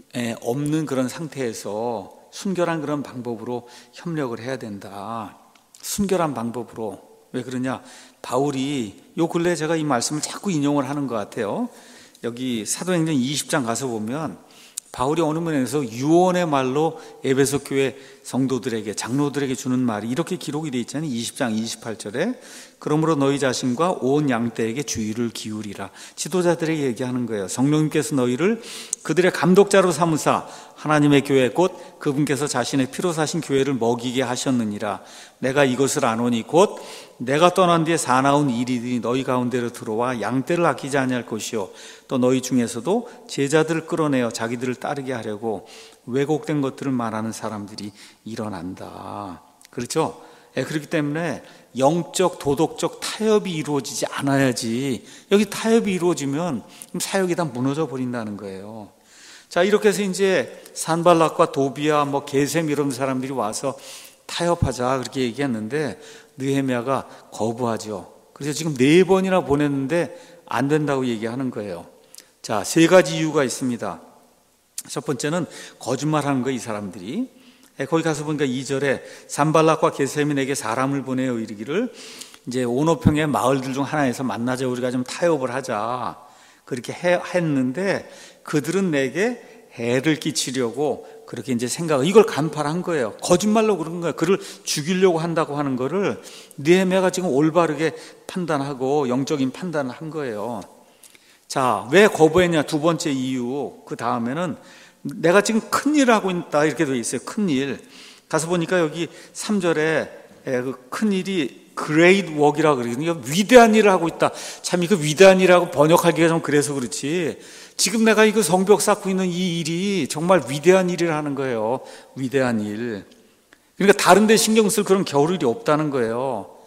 A: 없는 그런 상태에서 순결한 그런 방법으로 협력을 해야 된다. 순결한 방법으로. 왜 그러냐? 바울이 요 근래 제가 이 말씀을 자꾸 인용을 하는 것 같아요. 여기 사도행전 이십 장 가서 보면 바울이 어느 면에서 유언의 말로 에베소 교회 성도들에게, 장로들에게 주는 말이 이렇게 기록이 되어 있잖아요. 이십 장 이십팔 절에 그러므로 너희 자신과 온 양떼에게 주의를 기울이라. 지도자들에게 얘기하는 거예요. 성령님께서 너희를 그들의 감독자로 삼으사 하나님의 교회 곧 그분께서 자신의 피로 사신 교회를 먹이게 하셨느니라. 내가 이것을 아노니 곧 내가 떠난 뒤에 사나운 일이들이 너희 가운데로 들어와 양떼를 아끼지 아니할 것이요 또 너희 중에서도 제자들을 끌어내어 자기들을 따르게 하려고 왜곡된 것들을 말하는 사람들이 일어난다. 그렇죠? 예, 그렇기 때문에 영적 도덕적 타협이 이루어지지 않아야지, 여기 타협이 이루어지면 사역이 다 무너져 버린다는 거예요. 자, 이렇게 해서 이제 산발락과 도비아 뭐 게셈 이런 사람들이 와서 타협하자 그렇게 얘기했는데 느헤미야가 거부하죠. 그래서 지금 네 번이나 보냈는데 안 된다고 얘기하는 거예요. 자, 세 가지 이유가 있습니다. 첫 번째는 거짓말하는 거예요. 이 사람들이 거기 가서 보니까 이 절에 산발락과 게셈이 내게 사람을 보내어 이르기를 이제 오노평의 마을들 중 하나에서 만나자, 우리가 좀 타협을 하자 그렇게 해, 했는데 그들은 내게 해를 끼치려고 그렇게 이제 생각, 이걸 간파한 거예요. 거짓말로 그런 거예요. 그를 죽이려고 한다고 하는 거를 느헤미야가 지금 올바르게 판단하고 영적인 판단을 한 거예요. 자, 왜 거부했냐? 두 번째 이유. 그 다음에는 내가 지금 큰일을 하고 있다 이렇게 되어 있어요. 큰일. 가서 보니까 여기 삼 절에 그 큰일이 great work이라고 그러거든요. 위대한 일을 하고 있다. 참 이거 위대한 일이라고 번역하기가 좀 그래서 그렇지, 지금 내가 이거 성벽 쌓고 있는 이 일이 정말 위대한 일을 하는 거예요. 위대한 일. 그러니까 다른 데 신경 쓸 그런 겨를이 없다는 거예요.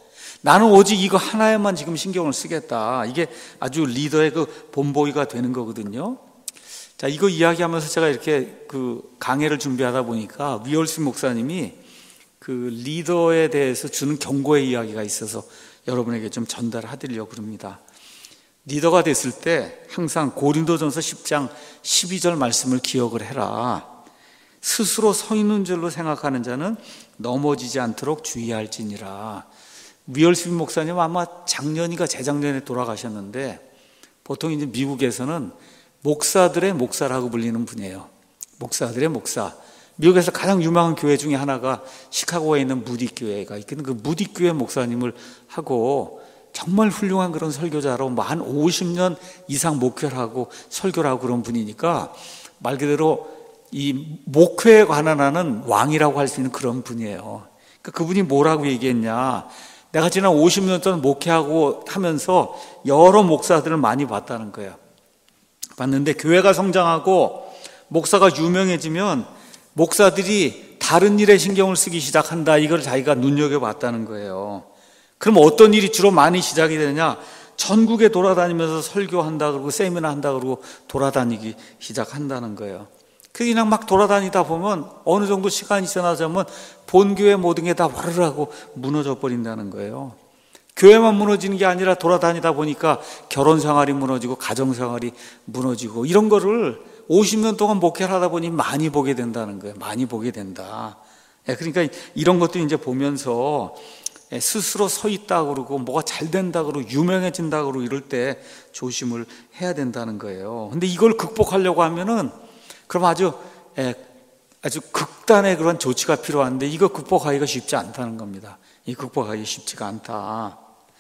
A: 나는 오직 이거 하나에만 지금 신경을 쓰겠다. 이게 아주 리더의 그 본보기가 되는 거거든요. 자, 이거 이야기하면서 제가 이렇게 그 강해를 준비하다 보니까 위얼스 목사님이 그 리더에 대해서 주는 경고의 이야기가 있어서 여러분에게 좀 전달을 해드리려고 합니다. 리더가 됐을 때 항상 고린도전서 십 장 십이 절 말씀을 기억을 해라. 스스로 서 있는 줄로 생각하는 자는 넘어지지 않도록 주의할지니라. 위얼스 목사님 아마 작년인가 재작년에 돌아가셨는데, 보통 이제 미국에서는 목사들의 목사라고 불리는 분이에요. 목사들의 목사. 미국에서 가장 유명한 교회 중에 하나가 시카고에 있는 무디 교회가 있거든요. 그 무디 교회 목사님을 하고 정말 훌륭한 그런 설교자로 뭐 한 오십 년 이상 목회를 하고 설교를 하고 그런 분이니까 말 그대로 이 목회에 관한 하는 왕이라고 할 수 있는 그런 분이에요. 그러니까 그분이 뭐라고 얘기했냐. 내가 지난 오십 년 동안 목회하고 하면서 여러 목사들을 많이 봤다는 거예요. 봤는데 교회가 성장하고 목사가 유명해지면 목사들이 다른 일에 신경을 쓰기 시작한다. 이걸 자기가 눈여겨봤다는 거예요. 그럼 어떤 일이 주로 많이 시작이 되느냐? 전국에 돌아다니면서 설교한다 그러고 세미나 한다 그러고 돌아다니기 시작한다는 거예요. 그냥 막 돌아다니다 보면 어느 정도 시간이 지나자면 본교회 모든 게 다 와르르 하고 무너져 버린다는 거예요. 교회만 무너지는 게 아니라 돌아다니다 보니까 결혼 생활이 무너지고 가정 생활이 무너지고 이런 거를 오십 년 동안 목회를 하다 보니 많이 보게 된다는 거예요. 많이 보게 된다. 그러니까 이런 것도 이제 보면서 스스로 서 있다 그러고 뭐가 잘 된다 그러고 유명해진다 그러고 이럴 때 조심을 해야 된다는 거예요. 근데 이걸 극복하려고 하면은 그럼 아주 아주 극단의 그런 조치가 필요한데 이거 극복하기가 쉽지 않다는 겁니다. 이 극복하기 쉽지가 않다.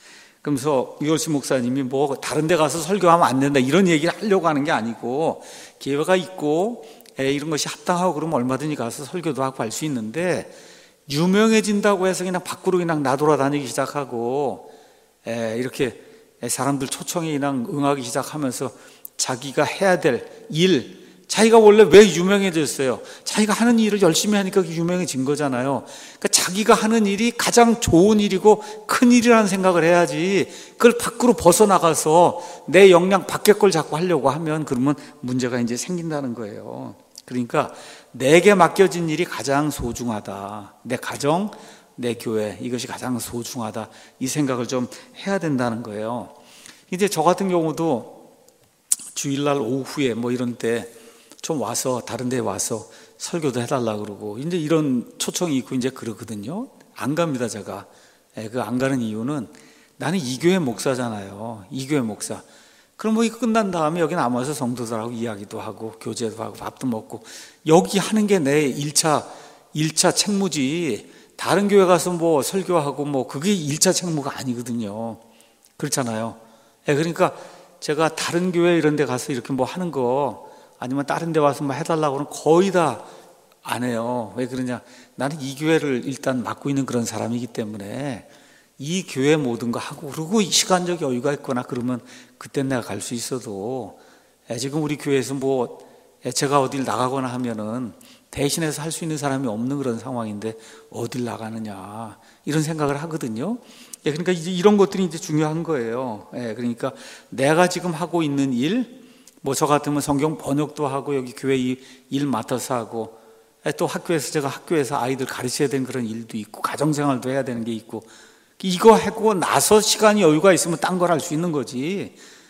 A: 그러면서 위얼스 목사님이 뭐 다른 데 가서 설교하면 안 된다 이런 얘기를 하려고 하는 게 아니고, 기회가 있고 이런 것이 합당하고 그러면 얼마든지 가서 설교도 하고 할 수 있는데, 유명해진다고 해서 그냥 밖으로 그냥 나돌아다니기 시작하고 이렇게 사람들 초청에 그냥 응하기 시작하면서 자기가 해야 될 일, 자기가 원래 왜 유명해졌어요? 자기가 하는 일을 열심히 하니까 유명해진 거잖아요. 그러니까 자기가 하는 일이 가장 좋은 일이고 큰 일이라는 생각을 해야지, 그걸 밖으로 벗어나가서 내 역량 밖의 걸 자꾸 하려고 하면 그러면 문제가 이제 생긴다는 거예요. 그러니까 내게 맡겨진 일이 가장 소중하다. 내 가정, 내 교회, 이것이 가장 소중하다. 이 생각을 좀 해야 된다는 거예요. 이제 저 같은 경우도 주일날 오후에 뭐 이런 때 좀 와서 다른 데 와서 설교도 해달라 그러고 이제 이런 초청이 있고 이제 그러거든요. 안 갑니다, 제가. 그 안 가는 이유는 나는 이 교회 목사잖아요. 이 교회 목사. 그럼 뭐 이거 끝난 다음에 여기 남아서 성도들하고 이야기도 하고 교제도 하고 밥도 먹고 여기 하는 게 내 일 차 일 차 책무지. 다른 교회 가서 뭐 설교하고 뭐 그게 일 차 책무가 아니거든요. 그렇잖아요. 그러니까 제가 다른 교회 이런 데 가서 이렇게 뭐 하는 거 아니면 다른 데 와서 뭐 해달라고 하면 거의 다 안 해요. 왜 그러냐? 나는 이 교회를 일단 맡고 있는 그런 사람이기 때문에 이 교회 모든 거 하고, 그리고 시간적 여유가 있거나 그러면 그땐 내가 갈 수 있어도, 지금 우리 교회에서 뭐 제가 어딜 나가거나 하면은 대신해서 할 수 있는 사람이 없는 그런 상황인데 어딜 나가느냐 이런 생각을 하거든요. 그러니까 이제 이런 것들이 이제 중요한 거예요. 그러니까 내가 지금 하고 있는 일, 뭐 저 같으면 성경 번역도 하고 여기 교회 일 맡아서 하고, 또 학교에서 제가 학교에서 아이들 가르쳐야 되는 그런 일도 있고 가정생활도 해야 되는 게 있고, 이거 하고 나서 시간이 여유가 있으면 딴 걸 할 수 있는 거지.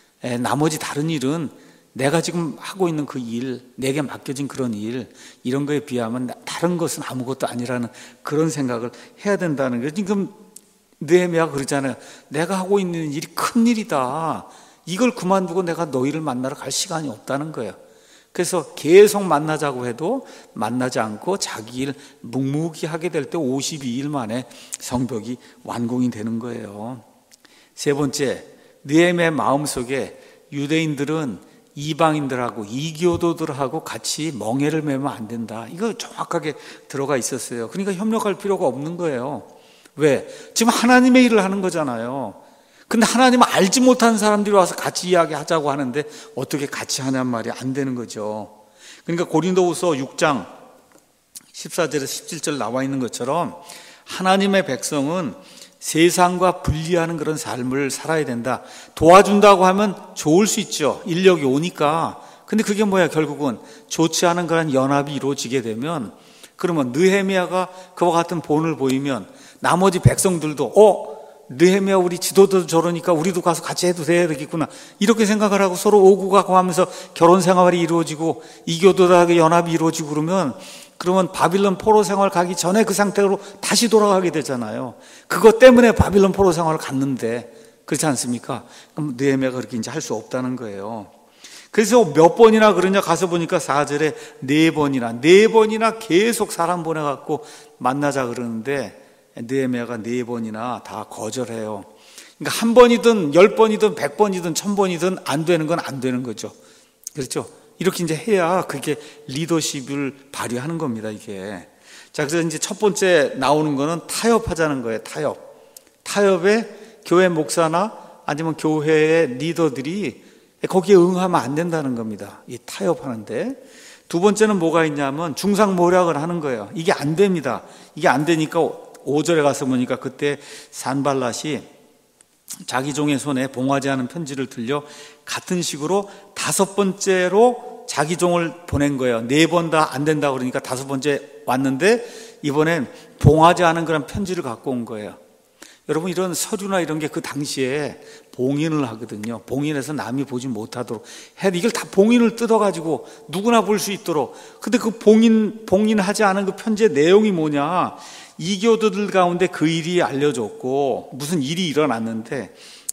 A: 나머지 다른 일은 내가 지금 하고 있는 그 일, 내게 맡겨진 그런 일, 이런 거에 비하면 다른 것은 아무것도 아니라는 그런 생각을 해야 된다는 거예요. 지금 느헤미야가 그러잖아요. 내가 하고 있는 일이 큰 일이다. 이걸 그만두고 내가 너희를 만나러 갈 시간이 없다는 거예요. 그래서 계속 만나자고 해도 만나지 않고 자기 일 묵묵히 하게 될 때 오십이 일 만에 성벽이 완공이 되는 거예요. 세 번째, 느헤미야의 마음속에 유대인들은 이방인들하고 이교도들하고 같이 멍해를 매면 안 된다. 이거 정확하게 들어가 있었어요. 그러니까 협력할 필요가 없는 거예요. 왜? 지금 하나님의 일을 하는 거잖아요. 근데 하나님을 알지 못하는 사람들이 와서 같이 이야기하자고 하는데 어떻게 같이 하냔 말이 안 되는 거죠. 그러니까 고린도후서 육 장 십사 절에서 십칠 절 나와 있는 것처럼 하나님의 백성은 세상과 분리하는 그런 삶을 살아야 된다. 도와준다고 하면 좋을 수 있죠. 인력이 오니까. 근데 그게 뭐야? 결국은 좋지 않은 그런 연합이 이루어지게 되면, 그러면 느헤미야가 그와 같은 본을 보이면 나머지 백성들도 어? 느헤미야 우리 지도도 저러니까 우리도 가서 같이 해도 되겠구나, 이렇게 생각을 하고 서로 오고 가고 하면서 결혼 생활이 이루어지고 이교도들하고 연합이 이루어지고 그러면 그러면 바빌론 포로 생활 가기 전에 그 상태로 다시 돌아가게 되잖아요. 그것 때문에 바빌론 포로 생활을 갔는데, 그렇지 않습니까? 그럼 느헤미야가 그렇게 이제 할 수 없다는 거예요. 그래서 몇 번이나 그러냐 가서 보니까 사 절에 네 번이나 네 번이나 계속 사람 보내갖고 만나자 그러는데 느헤미야가 네 번이나 다 거절해요. 그러니까 한 번이든 열 번이든 백 번이든 천 번이든 안 되는 건 안 되는 거죠. 그렇죠? 이렇게 이제 해야 그게 리더십을 발휘하는 겁니다, 이게. 자, 그래서 이제 첫 번째 나오는 거는 타협하자는 거예요, 타협. 타협에 교회 목사나 아니면 교회의 리더들이 거기에 응하면 안 된다는 겁니다. 이 타협하는데. 두 번째는 뭐가 있냐면 중상모략을 하는 거예요. 이게 안 됩니다. 이게 안 되니까 오 절에 가서 보니까 그때 산발랏이 자기 종의 손에 봉하지 않은 편지를 들려 같은 식으로 다섯 번째로 자기 종을 보낸 거예요. 네 번 다 안 된다 그러니까 다섯 번째 왔는데 이번엔 봉하지 않은 그런 편지를 갖고 온 거예요. 여러분, 이런 서류나 이런 게 그 당시에 봉인을 하거든요. 봉인해서 남이 보지 못하도록 해. 이걸 다 봉인을 뜯어가지고 누구나 볼 수 있도록. 근데 그 봉인, 봉인하지 않은 그 편지의 내용이 뭐냐? 이교도들 가운데 그 일이 알려졌고 무슨 일이 일어났는데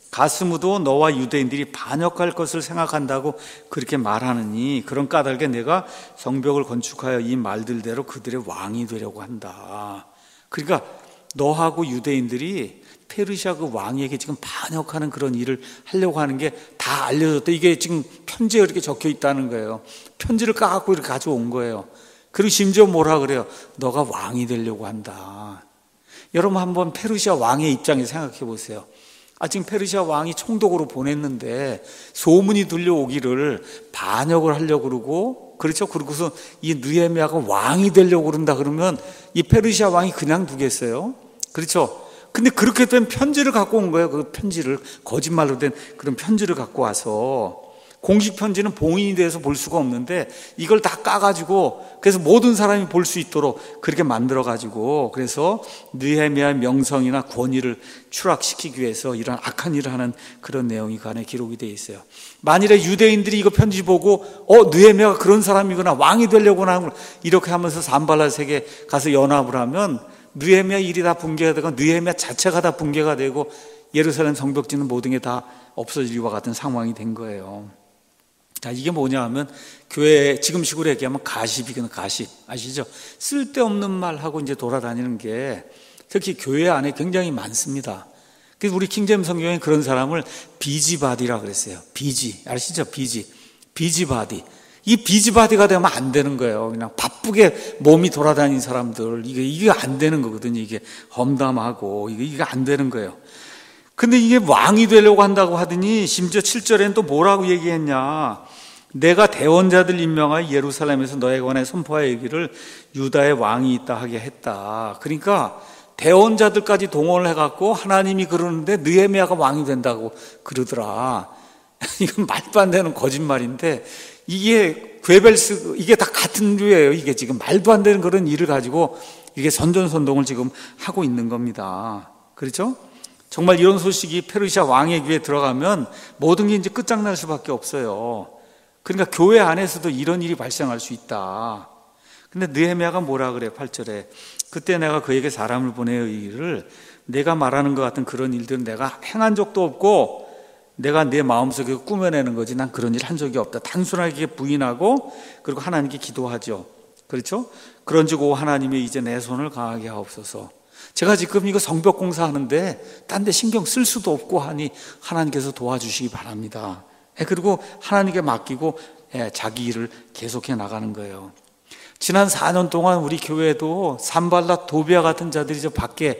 A: 가스무도 너와 유대인들이 반역할 것을 생각한다고 그렇게 말하느니 그런 까닭에 내가 성벽을 건축하여 이 말들대로 그들의 왕이 되려고 한다. 그러니까 너하고 유대인들이 페르시아 그 왕에게 지금 반역하는 그런 일을 하려고 하는 게 다 알려졌다. 이게 지금 편지에 이렇게 적혀 있다는 거예요. 편지를 까갖고 이렇게 가져온 거예요. 그리고 심지어 뭐라 그래요? 너가 왕이 되려고 한다. 여러분, 한번 페르시아 왕의 입장에 생각해 보세요. 아, 지금 페르시아 왕이 총독으로 보냈는데 소문이 들려오기를 반역을 하려고 그러고, 그렇죠? 그러고서 이 느헤미야가 왕이 되려고 그런다 그러면 이 페르시아 왕이 그냥 두겠어요? 그렇죠? 근데 그렇게 된 편지를 갖고 온 거예요. 그 편지를, 거짓말로 된 그런 편지를 갖고 와서, 공식 편지는 봉인이 돼서 볼 수가 없는데 이걸 다 까가지고 그래서 모든 사람이 볼 수 있도록 그렇게 만들어가지고, 그래서 느헤미야의 명성이나 권위를 추락시키기 위해서 이런 악한 일을 하는 그런 내용이 그 안에 기록이 되어 있어요. 만일에 유대인들이 이거 편지 보고 어 느헤미야가 그런 사람이구나, 왕이 되려고 하는구나, 이렇게 하면서 산발랏에게 가서 연합을 하면 느헤미야 일이 다 붕괴가 되고 느헤미야 자체가 다 붕괴가 되고 예루살렘 성벽 짓는 모든 게 다 없어지기와 같은 상황이 된 거예요. 자, 이게 뭐냐 하면 교회 지금식으로 얘기하면 가십이거든요. 가십 아시죠? 쓸데없는 말하고 이제 돌아다니는 게 특히 교회 안에 굉장히 많습니다. 그래서 우리 킹제임 성경에 그런 사람을 비지바디라 그랬어요. 비지, 아시죠? 비지, 비지바디. 이 비지바디가 되면 안 되는 거예요. 그냥 바쁘게 몸이 돌아다니는 사람들, 이게 이게 안 되는 거거든요. 이게 험담하고 이게 이게 안 되는 거예요. 근데 이게 왕이 되려고 한다고 하더니 심지어 칠 절에는 또 뭐라고 얘기했냐? 내가 대원자들 임명하여 예루살렘에서 너에 관해 선포하여 이르기를 유다의 왕이 있다 하게 했다. 그러니까 대원자들까지 동원을 해갖고 하나님이 그러는데 느헤미야가 왕이 된다고 그러더라. 이건 말도 안 되는 거짓말인데 이게 괴벨스, 이게 다 같은 류예요. 이게 지금 말도 안 되는 그런 일을 가지고 이게 선전선동을 지금 하고 있는 겁니다. 그렇죠? 정말 이런 소식이 페르시아 왕의 귀에 들어가면 모든 게 이제 끝장날 수밖에 없어요. 그러니까 교회 안에서도 이런 일이 발생할 수 있다. 근데 느헤미야가 뭐라 그래? 팔 절에 그때 내가 그에게 사람을 보내어 이르기를 내가 말하는 것 같은 그런 일들은 내가 행한 적도 없고 내가 내 마음속에 꾸며내는 거지 난 그런 일 한 적이 없다. 단순하게 부인하고 그리고 하나님께 기도하죠. 그렇죠? 그런즉 오 하나님이 이제 내 손을 강하게 하옵소서. 제가 지금 이거 성벽 공사하는데 딴 데 신경 쓸 수도 없고 하니 하나님께서 도와주시기 바랍니다. 그리고 하나님께 맡기고 자기 일을 계속해 나가는 거예요. 지난 사 년 동안 우리 교회도 산발랏 도비아 같은 자들이 저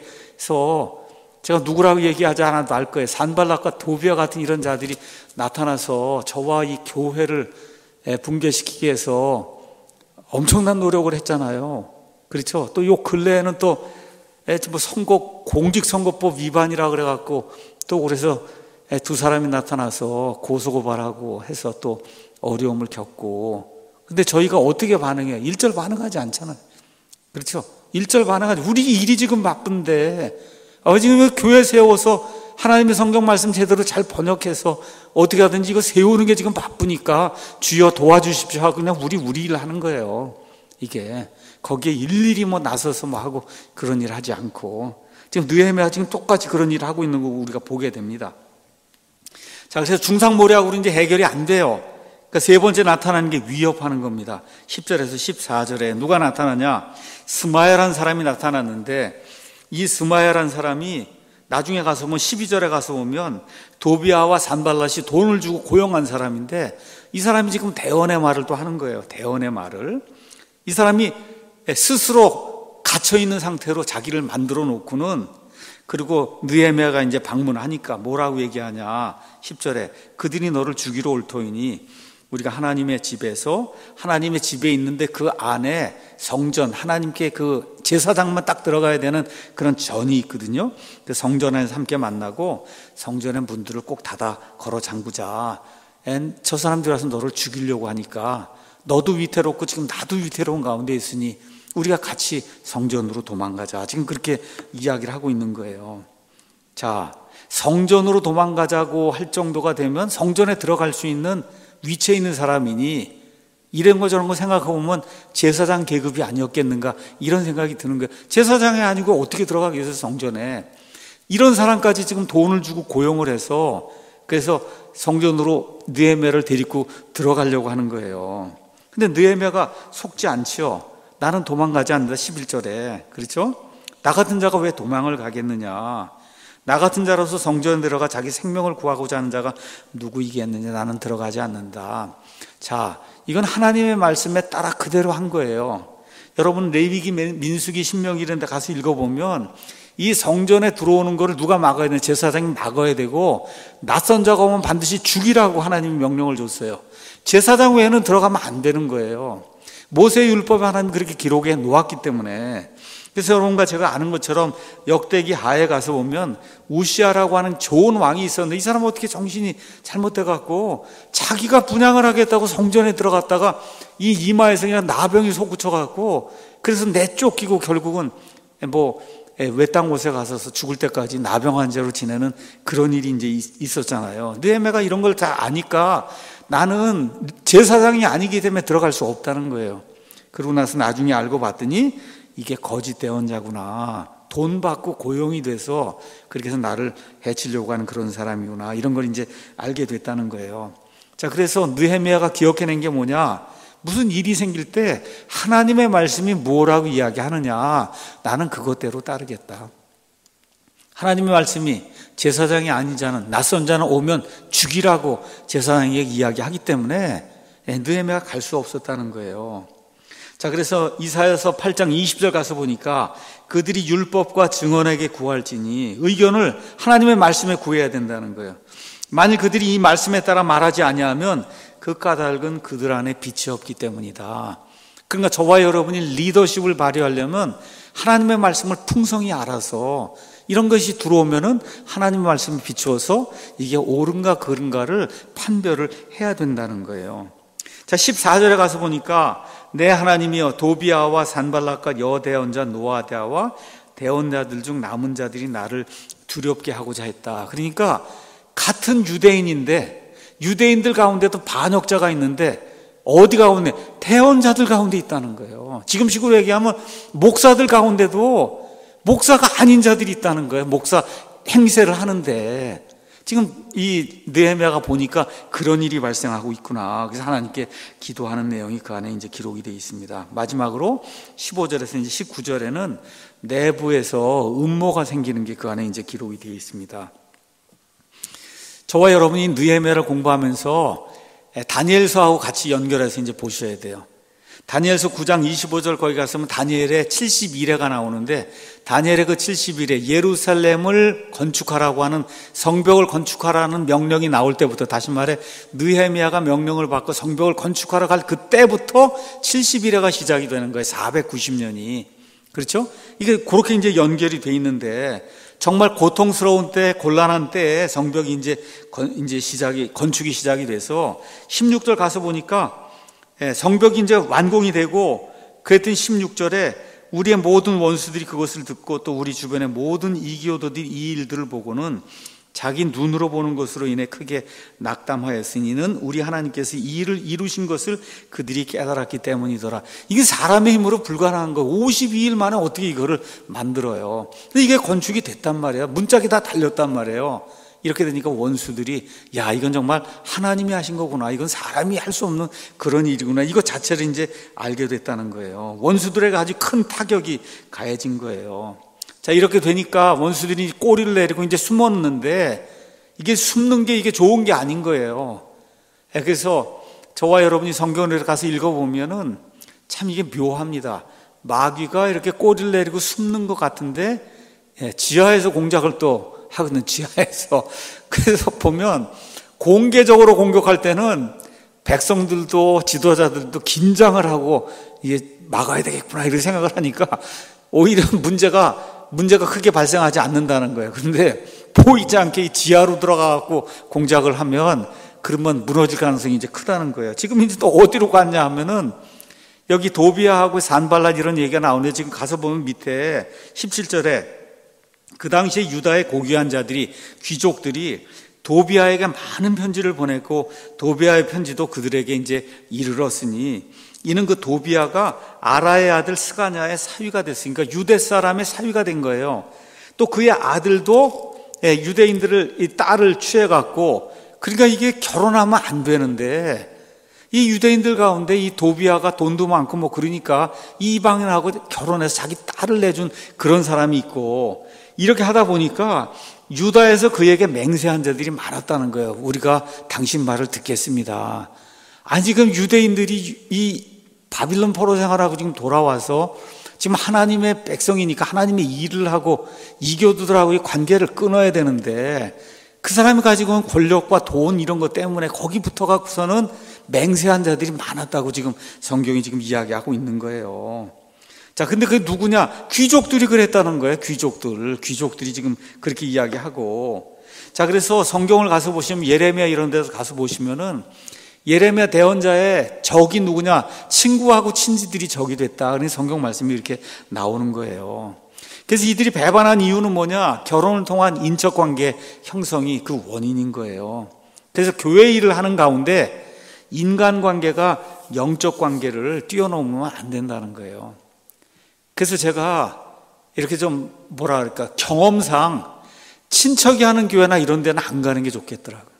A: 밖에서, 제가 누구라고 얘기하지 않아도 알 거예요. 산발랏과 도비아 같은 이런 자들이 나타나서 저와 이 교회를 붕괴시키기 위해서 엄청난 노력을 했잖아요. 그렇죠? 또 요 근래에는 또 뭐 선거, 공직선거법 위반이라 그래갖고 또 그래서 두 사람이 나타나서 고소고발하고 해서 또 어려움을 겪고, 근데 저희가 어떻게 반응해요? 일절 반응하지 않잖아요. 그렇죠? 일절 반응하지. 우리 일이 지금 바쁜데, 어, 지금 교회 세워서 하나님의 성경 말씀 제대로 잘 번역해서 어떻게 하든지 이거 세우는 게 지금 바쁘니까 주여 도와주십시오 하고 그냥 우리 우리 일 하는 거예요. 이게 거기에 일일이 뭐 나서서 뭐 하고 그런 일 하지 않고, 지금 느헤미야 지금 똑같이 그런 일을 하고 있는 거 우리가 보게 됩니다. 자, 그래서 중상모략으로 이제 해결이 안 돼요. 그러니까 세 번째 나타나는 게 위협하는 겁니다. 십 절에서 십사 절에 누가 나타나냐? 스마야라는 사람이 나타났는데, 이 스마야라는 사람이 나중에 가서 보면 십이 절에 가서 보면 도비아와 산발랏이 돈을 주고 고용한 사람인데, 이 사람이 지금 대언의 말을 또 하는 거예요. 대언의 말을. 이 사람이 스스로 갇혀있는 상태로 자기를 만들어 놓고는, 그리고 느헤미야가 이제 방문하니까 뭐라고 얘기하냐? 십 절에 그들이 너를 죽이러 올 터이니 우리가 하나님의 집에서, 하나님의 집에 있는데 그 안에 성전, 하나님께 그 제사장만 딱 들어가야 되는 그런 전이 있거든요. 그 성전 안에서 함께 만나고 성전의 문들을 꼭 닫아 걸어 잠그자. 저 사람들이 와서 너를 죽이려고 하니까 너도 위태롭고 지금 나도 위태로운 가운데 있으니 우리가 같이 성전으로 도망가자. 지금 그렇게 이야기를 하고 있는 거예요. 자, 성전으로 도망가자고 할 정도가 되면 성전에 들어갈 수 있는 위치에 있는 사람이니 이런 거 저런 거 생각해보면 제사장 계급이 아니었겠는가, 이런 생각이 드는 거예요. 제사장이 아니고 어떻게 들어가겠어요, 성전에. 이런 사람까지 지금 돈을 주고 고용을 해서, 그래서 성전으로 느헤미야를 데리고 들어가려고 하는 거예요. 근데 느헤미야가 속지 않지요. 나는 도망가지 않는다. 십일 절에. 그렇죠? 나 같은 자가 왜 도망을 가겠느냐. 나 같은 자로서 성전에 들어가 자기 생명을 구하고자 하는 자가 누구이겠느냐. 나는 들어가지 않는다. 자, 이건 하나님의 말씀에 따라 그대로 한 거예요. 여러분 레위기, 민수기, 신명기 이런 데 가서 읽어보면 이 성전에 들어오는 거를 누가 막아야 되냐. 제사장이 막아야 되고, 낯선 자가 오면 반드시 죽이라고 하나님이 명령을 줬어요. 제사장 외에는 들어가면 안 되는 거예요. 모세의 율법에 하나님 그렇게 기록해 놓았기 때문에. 그래서 여러분과 제가 아는 것처럼 역대기 하에 가서 보면 우시아라고 하는 좋은 왕이 있었는데, 이 사람은 어떻게 정신이 잘못돼갖고 자기가 분향을 하겠다고 성전에 들어갔다가 이 이마에서 그냥 나병이 솟구쳐갖고, 그래서 내쫓기고 결국은 뭐 외딴 곳에 가서 죽을 때까지 나병 환자로 지내는 그런 일이 이제 있었잖아요. 느헤미야가 이런 걸 다 아니까 나는 제사장이 아니기 때문에 들어갈 수 없다는 거예요. 그러고 나서 나중에 알고 봤더니 이게 거짓 대언자구나. 돈 받고 고용이 돼서 그렇게 해서 나를 해치려고 하는 그런 사람이구나. 이런 걸 이제 알게 됐다는 거예요. 자, 그래서 느헤미야가 기억해낸 게 뭐냐? 무슨 일이 생길 때 하나님의 말씀이 뭐라고 이야기하느냐? 나는 그것대로 따르겠다. 하나님의 말씀이 제사장이 아닌 자는, 낯선 자는 오면 죽이라고 제사장에게 이야기하기 때문에 느헤미야가 갈 수 없었다는 거예요. 자, 그래서 이사야서 팔 장 이십 절 가서 보니까 그들이 율법과 증언에게 구할지니, 의견을 하나님의 말씀에 구해야 된다는 거예요. 만일 그들이 이 말씀에 따라 말하지 아니하면 그 까닭은 그들 안에 빛이 없기 때문이다. 그러니까 저와 여러분이 리더십을 발휘하려면 하나님의 말씀을 풍성히 알아서, 이런 것이 들어오면은 하나님의 말씀을 비추어서 이게 옳은가 그른가를 판별을 해야 된다는 거예요. 자, 십사 절에 가서 보니까 내 하나님이여 도비아와 산발랏과 여대언자 노아디아와 대언자들 중 남은 자들이 나를 두렵게 하고자 했다. 그러니까 같은 유대인인데, 유대인들 가운데도 반역자가 있는데 어디 가운데? 대언자들 가운데 있다는 거예요. 지금식으로 얘기하면 목사들 가운데도 목사가 아닌 자들이 있다는 거예요. 목사 행세를 하는데 지금 이 느헤미야가 보니까 그런 일이 발생하고 있구나. 그래서 하나님께 기도하는 내용이 그 안에 이제 기록이 되어 있습니다. 마지막으로 십오 절에서 이제 십구 절에는 내부에서 음모가 생기는 게 그 안에 이제 기록이 되어 있습니다. 저와 여러분이 느헤미야를 공부하면서 다니엘서하고 같이 연결해서 이제 보셔야 돼요. 다니엘서 구 장 이십오 절 거기 가서면 다니엘의 칠십일 회가 나오는데, 다니엘의 그 칠십일 회, 예루살렘을 건축하라고 하는, 성벽을 건축하라는 명령이 나올 때부터, 다시 말해 느헤미야가 명령을 받고 성벽을 건축하러 갈 그때부터 칠십일 회가 시작이 되는 거예요. 사백구십 년이. 그렇죠? 이게 그렇게 이제 연결이 돼 있는데, 정말 고통스러운 때, 곤란한 때에 성벽이 이제, 건, 이제 시작이, 건축이 시작이 돼서 십육 절 가서 보니까 성벽이 이제 완공이 되고, 그랬더니 십육 절에 우리의 모든 원수들이 그것을 듣고 또 우리 주변의 모든 이교도들이 이 일들을 보고는 자기 눈으로 보는 것으로 인해 크게 낙담하였으니 이는 우리 하나님께서 이 일을 이루신 것을 그들이 깨달았기 때문이더라. 이게 사람의 힘으로 불가능한 거. 오십이 일 만에 어떻게 이거를 만들어요? 근데 이게 건축이 됐단 말이에요. 문짝이 다 달렸단 말이에요. 이렇게 되니까 원수들이 야, 이건 정말 하나님이 하신 거구나. 이건 사람이 할 수 없는 그런 일이구나. 이거 자체를 이제 알게 됐다는 거예요. 원수들에게 아주 큰 타격이 가해진 거예요. 자, 이렇게 되니까 원수들이 꼬리를 내리고 이제 숨었는데, 이게 숨는 게 이게 좋은 게 아닌 거예요. 그래서 저와 여러분이 성경을 가서 읽어보면은 참 이게 묘합니다. 마귀가 이렇게 꼬리를 내리고 숨는 것 같은데, 지하에서 공작을 또 하거든요. 지하에서. 그래서 보면 공개적으로 공격할 때는 백성들도 지도자들도 긴장을 하고 이게 막아야 되겠구나 이런 생각을 하니까 오히려 문제가 문제가 크게 발생하지 않는다는 거예요. 그런데 보이지 않게 지하로 들어가고 공작을 하면 그러면 무너질 가능성이 이제 크다는 거예요. 지금 이제 또 어디로 갔냐 하면은 여기 도비아하고 산발랏 이런 얘기가 나오는데, 지금 가서 보면 밑에 십칠 절에 그 당시에 유다의 고귀한 자들이, 귀족들이 도비아에게 많은 편지를 보냈고 도비아의 편지도 그들에게 이제 이르렀으니 이는 그 도비아가 아라의 아들 스가냐의 사위가 됐으니까 유대 사람의 사위가 된 거예요. 또 그의 아들도 유대인들을 이 딸을 취해갖고, 그러니까 이게 결혼하면 안 되는데 이 유대인들 가운데 이 도비아가 돈도 많고 뭐 그러니까 이방인하고 결혼해서 자기 딸을 내준 그런 사람이 있고, 이렇게 하다 보니까 유다에서 그에게 맹세한 자들이 많았다는 거예요. 우리가 당신 말을 듣겠습니다. 아니, 지금 유대인들이 이 바빌론 포로 생활하고 지금 돌아와서 지금 하나님의 백성이니까 하나님의 일을 하고 이교도들하고의 관계를 끊어야 되는데, 그 사람이 가지고 있는 권력과 돈 이런 것 때문에 거기 붙어갖고서는 맹세한 자들이 많았다고 지금 성경이 지금 이야기하고 있는 거예요. 자, 근데 그게 누구냐? 귀족들이 그랬다는 거예요. 귀족들. 귀족들이 지금 그렇게 이야기하고. 자, 그래서 성경을 가서 보시면 예레미야 이런 데서 가서 보시면은 예레미야 대언자의 적이 누구냐? 친구하고 친지들이 적이 됐다. 그래서 성경 말씀이 이렇게 나오는 거예요. 그래서 이들이 배반한 이유는 뭐냐? 결혼을 통한 인척관계 형성이 그 원인인 거예요. 그래서 교회 일을 하는 가운데 인간관계가 영적 관계를 뛰어넘으면 안 된다는 거예요. 그래서 제가 이렇게 좀 뭐라 그럴까, 경험상 친척이 하는 교회나 이런 데는 안 가는 게 좋겠더라고요.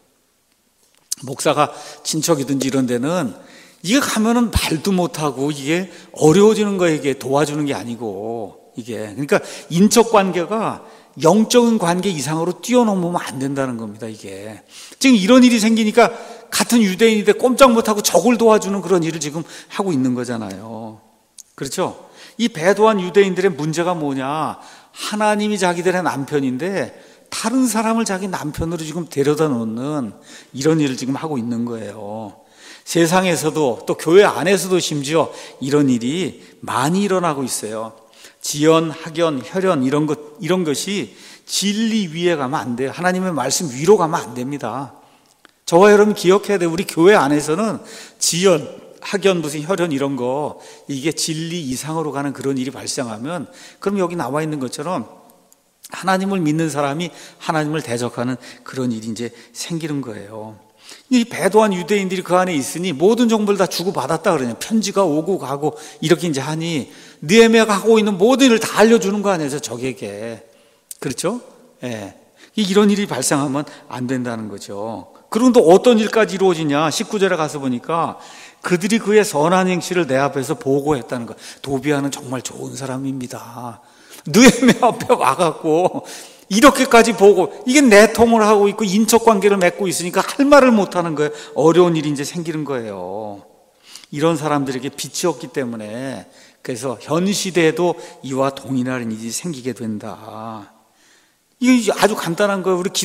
A: 목사가 친척이든지 이런 데는 이게 가면은 말도 못하고 이게 어려워지는 거예요. 이게 도와주는 게 아니고, 이게 그러니까 인적 관계가 영적인 관계 이상으로 뛰어넘으면 안 된다는 겁니다. 이게 지금 이런 일이 생기니까 같은 유대인인데 꼼짝 못하고 적을 도와주는 그런 일을 지금 하고 있는 거잖아요. 그렇죠? 이 배도한 유대인들의 문제가 뭐냐? 하나님이 자기들의 남편인데 다른 사람을 자기 남편으로 지금 데려다 놓는 이런 일을 지금 하고 있는 거예요. 세상에서도 또 교회 안에서도 심지어 이런 일이 많이 일어나고 있어요. 지연, 학연, 혈연 이런 것, 이런 것이 진리 위에 가면 안 돼요. 하나님의 말씀 위로 가면 안 됩니다. 저와 여러분 기억해야 돼요. 우리 교회 안에서는 지연, 학연, 무슨 혈연 이런 거, 이게 진리 이상으로 가는 그런 일이 발생하면, 그럼 여기 나와 있는 것처럼 하나님을 믿는 사람이 하나님을 대적하는 그런 일이 이제 생기는 거예요. 이 배도한 유대인들이 그 안에 있으니 모든 정보를 다 주고받았다 그러냐. 편지가 오고 가고 이렇게 이제 하니 느헤미야가 하고 있는 모든 일을 다 알려주는 거 아니에요, 적에게. 그렇죠? 예. 이런 일이 발생하면 안 된다는 거죠. 그런데 어떤 일까지 이루어지냐? 십구 절에 가서 보니까 그들이 그의 선한 행실을 내 앞에서 보고했다는 거. 도비아는 정말 좋은 사람입니다. 느헤미야 앞에 와갖고 이렇게까지 보고, 이게 내통을 하고 있고 인척관계를 맺고 있으니까 할 말을 못하는 거예요. 어려운 일이 이제 생기는 거예요. 이런 사람들에게 빛이 없기 때문에, 그래서 현 시대에도 이와 동일한 일이 생기게 된다. 이게 아주 간단한 거예요. 우리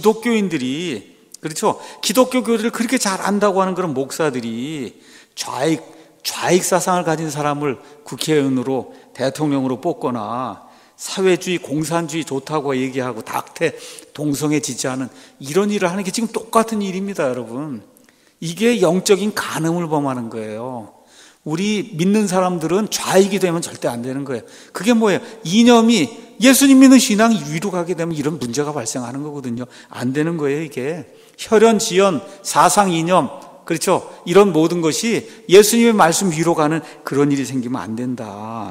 A: 기독교인들이, 그렇죠? 기독교 교리를 그렇게 잘 안다고 하는 그런 목사들이 좌익 좌익 사상을 가진 사람을 국회의원으로 대통령으로 뽑거나 사회주의, 공산주의 좋다고 얘기하고 낙태, 동성애 지지하는 이런 일을 하는 게 지금 똑같은 일입니다, 여러분. 이게 영적인 간음을 범하는 거예요. 우리 믿는 사람들은 좌익이 되면 절대 안 되는 거예요. 그게 뭐예요? 이념이 예수님 믿는 신앙이 위로 가게 되면 이런 문제가 발생하는 거거든요. 안 되는 거예요, 이게. 혈연, 지연, 사상, 이념, 그렇죠? 이런 모든 것이 예수님의 말씀 위로 가는 그런 일이 생기면 안 된다.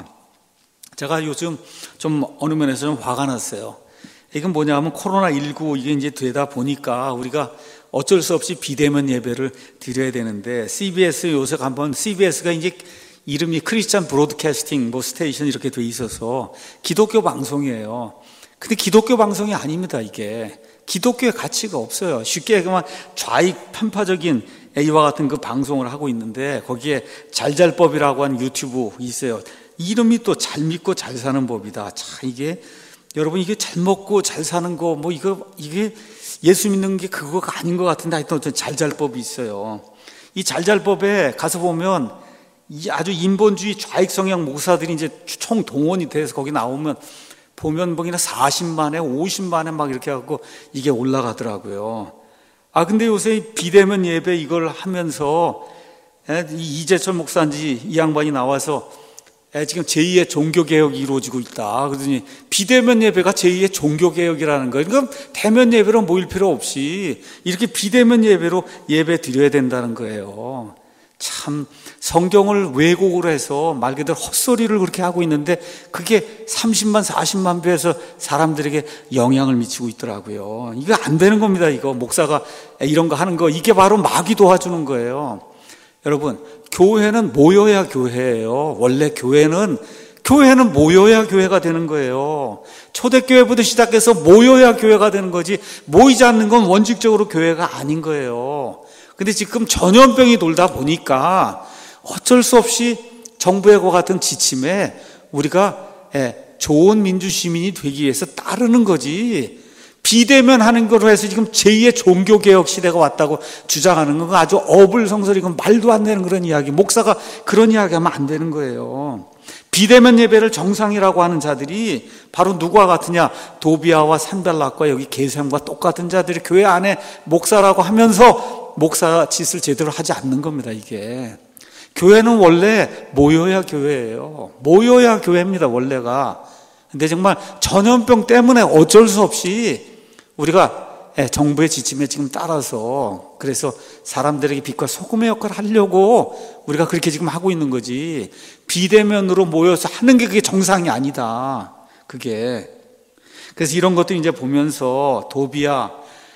A: 제가 요즘 좀 어느 면에서 좀 화가 났어요. 이건 뭐냐면 코로나십구 이게 이제 되다 보니까 우리가 어쩔 수 없이 비대면 예배를 드려야 되는데 씨비에스 요새 한번 씨비에스가 이제 이름이 크리스찬 브로드캐스팅 뭐 스테이션 이렇게 돼 있어서 기독교 방송이에요. 근데 기독교 방송이 아닙니다, 이게. 기독교의 가치가 없어요. 쉽게 얘기하면 좌익 편파적인 이와 같은 그 방송을 하고 있는데 거기에 잘잘법이라고 하는 유튜브 있어요. 이름이 또 잘 믿고 잘 사는 법이다. 참 이게 여러분 이게 잘 먹고 잘 사는 거 뭐 이거 이게 예수 믿는 게 그거가 아닌 것 같은데 하여튼 잘잘법이 있어요. 이 잘잘법에 가서 보면 이 아주 인본주의 좌익 성향 목사들이 이제 총 동원이 돼서 거기 나오면 보면 뭐기나 사십만에 오십만에 막 이렇게 하고 이게 올라가더라고요. 아 근데 요새 비대면 예배 이걸 하면서 이재철 목사인지 이 양반이 나와서 지금 제이의 종교개혁이 이루어지고 있다. 그러더니 비대면 예배가 제이의 종교개혁이라는 거예요. 그러니까 대면 예배로 모일 필요 없이 이렇게 비대면 예배로 예배 드려야 된다는 거예요. 참 성경을 왜곡을 해서 말 그대로 헛소리를 그렇게 하고 있는데 그게 삼십만 사십만 배에서 사람들에게 영향을 미치고 있더라고요. 이거 안 되는 겁니다. 이거 목사가 이런 거 하는 거 이게 바로 마귀 도와주는 거예요. 여러분 교회는 모여야 교회예요. 원래 교회는 교회는 모여야 교회가 되는 거예요. 초대교회부터 시작해서 모여야 교회가 되는 거지 모이지 않는 건 원칙적으로 교회가 아닌 거예요. 근데 지금 전염병이 돌다 보니까 어쩔 수 없이 정부의 과 같은 지침에 우리가 좋은 민주시민이 되기 위해서 따르는 거지 비대면 하는 거로 해서 지금 제이의 종교개혁 시대가 왔다고 주장하는 건 아주 어불성설이 건 말도 안 되는 그런 이야기. 목사가 그런 이야기 하면 안 되는 거예요. 비대면 예배를 정상이라고 하는 자들이 바로 누구와 같으냐? 도비아와 산발락과 여기 게셈과 똑같은 자들이 교회 안에 목사라고 하면서 목사 짓을 제대로 하지 않는 겁니다. 이게 교회는 원래 모여야 교회예요. 모여야 교회입니다. 원래가. 근데 정말 전염병 때문에 어쩔 수 없이 우리가 정부의 지침에 지금 따라서 그래서 사람들에게 빛과 소금의 역할을 하려고 우리가 그렇게 지금 하고 있는 거지 비대면으로 모여서 하는 게 그게 정상이 아니다. 그게 그래서 이런 것도 이제 보면서 도비아,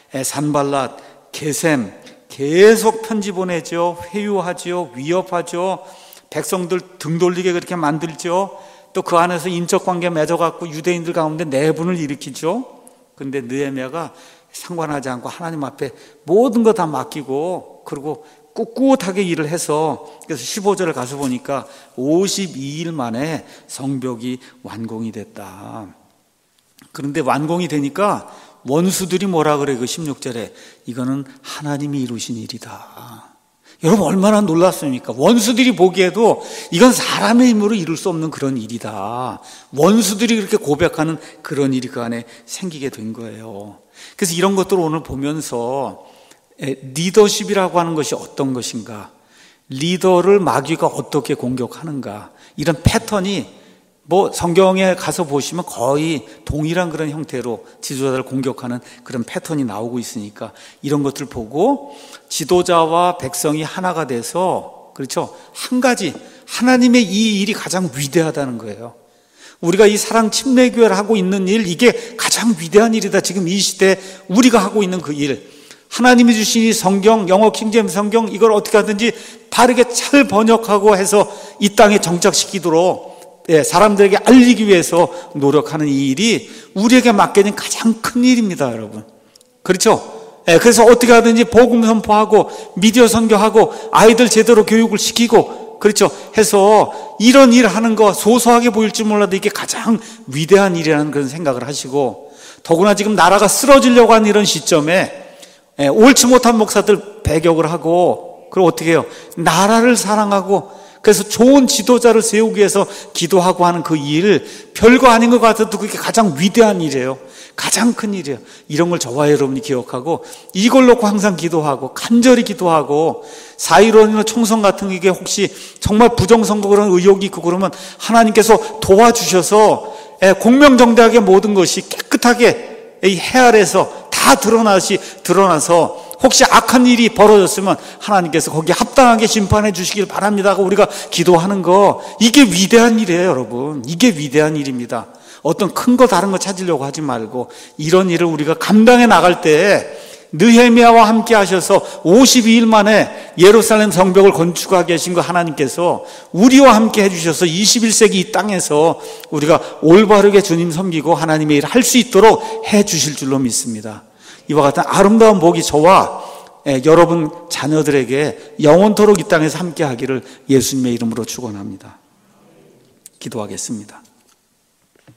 A: 산발랏, 게셈 계속 편지 보내죠. 회유하죠. 위협하죠. 백성들 등 돌리게 그렇게 만들죠. 또 그 안에서 인적관계 맺어갖고 유대인들 가운데 내분을 일으키죠. 그런데 느헤미야가 상관하지 않고 하나님 앞에 모든 거 다 맡기고 그리고 꿋꿋하게 일을 해서 그래서 십오 절을 가서 보니까 오십이 일 만에 성벽이 완공이 됐다. 그런데 완공이 되니까 원수들이 뭐라 그래? 그 십육 절에 이거는 하나님이 이루신 일이다. 여러분 얼마나 놀랐습니까? 원수들이 보기에도 이건 사람의 힘으로 이룰 수 없는 그런 일이다. 원수들이 그렇게 고백하는 그런 일이 그 안에 생기게 된 거예요. 그래서 이런 것들을 오늘 보면서 리더십이라고 하는 것이 어떤 것인가, 리더를 마귀가 어떻게 공격하는가, 이런 패턴이 뭐 성경에 가서 보시면 거의 동일한 그런 형태로 지도자를 공격하는 그런 패턴이 나오고 있으니까 이런 것들 보고 지도자와 백성이 하나가 돼서 그렇죠 한 가지 하나님의 이 일이 가장 위대하다는 거예요. 우리가 이 사랑 침례교회를 하고 있는 일 이게 가장 위대한 일이다. 지금 이 시대에 우리가 하고 있는 그 일, 하나님이 주신 이 성경, 영어 킹제임스 성경 이걸 어떻게 하든지 바르게 잘 번역하고 해서 이 땅에 정착시키도록 예, 사람들에게 알리기 위해서 노력하는 이 일이 우리에게 맡겨진 가장 큰 일입니다, 여러분. 그렇죠? 예, 그래서 어떻게 하든지 복음 선포하고 미디어 선교하고 아이들 제대로 교육을 시키고 그렇죠? 해서 이런 일 하는 거 소소하게 보일지 몰라도 이게 가장 위대한 일이라는 그런 생각을 하시고 더구나 지금 나라가 쓰러지려고 하는 이런 시점에 예, 옳지 못한 목사들 배격을 하고 그리고 어떻게 해요? 나라를 사랑하고 그래서 좋은 지도자를 세우기 위해서 기도하고 하는 그 일, 별거 아닌 것 같아도 그게 가장 위대한 일이에요. 가장 큰 일이에요. 이런 걸 저와 여러분이 기억하고 이걸 놓고 항상 기도하고 간절히 기도하고 사일원이나 총선 같은 게 혹시 정말 부정선거 그런 의혹이 있고 그러면 하나님께서 도와주셔서 공명정대하게 모든 것이 깨끗하게 이 해 아래서 다 드러나시 드러나서 혹시 악한 일이 벌어졌으면 하나님께서 거기에 합당하게 심판해 주시길 바랍니다 하고 우리가 기도하는 거, 이게 위대한 일이에요, 여러분. 이게 위대한 일입니다. 어떤 큰 거 다른 거 찾으려고 하지 말고 이런 일을 우리가 감당해 나갈 때 느헤미야와 함께 하셔서 오십이 일 만에 예루살렘 성벽을 건축하게 하신 거 하나님께서 우리와 함께 해주셔서 이십일 세기 이 땅에서 우리가 올바르게 주님 섬기고 하나님의 일을 할 수 있도록 해주실 줄로 믿습니다. 이와 같은 아름다운 복이 저와 여러분 자녀들에게 영원토록 이 땅에서 함께 하기를 예수님의 이름으로 축원합니다. 기도하겠습니다.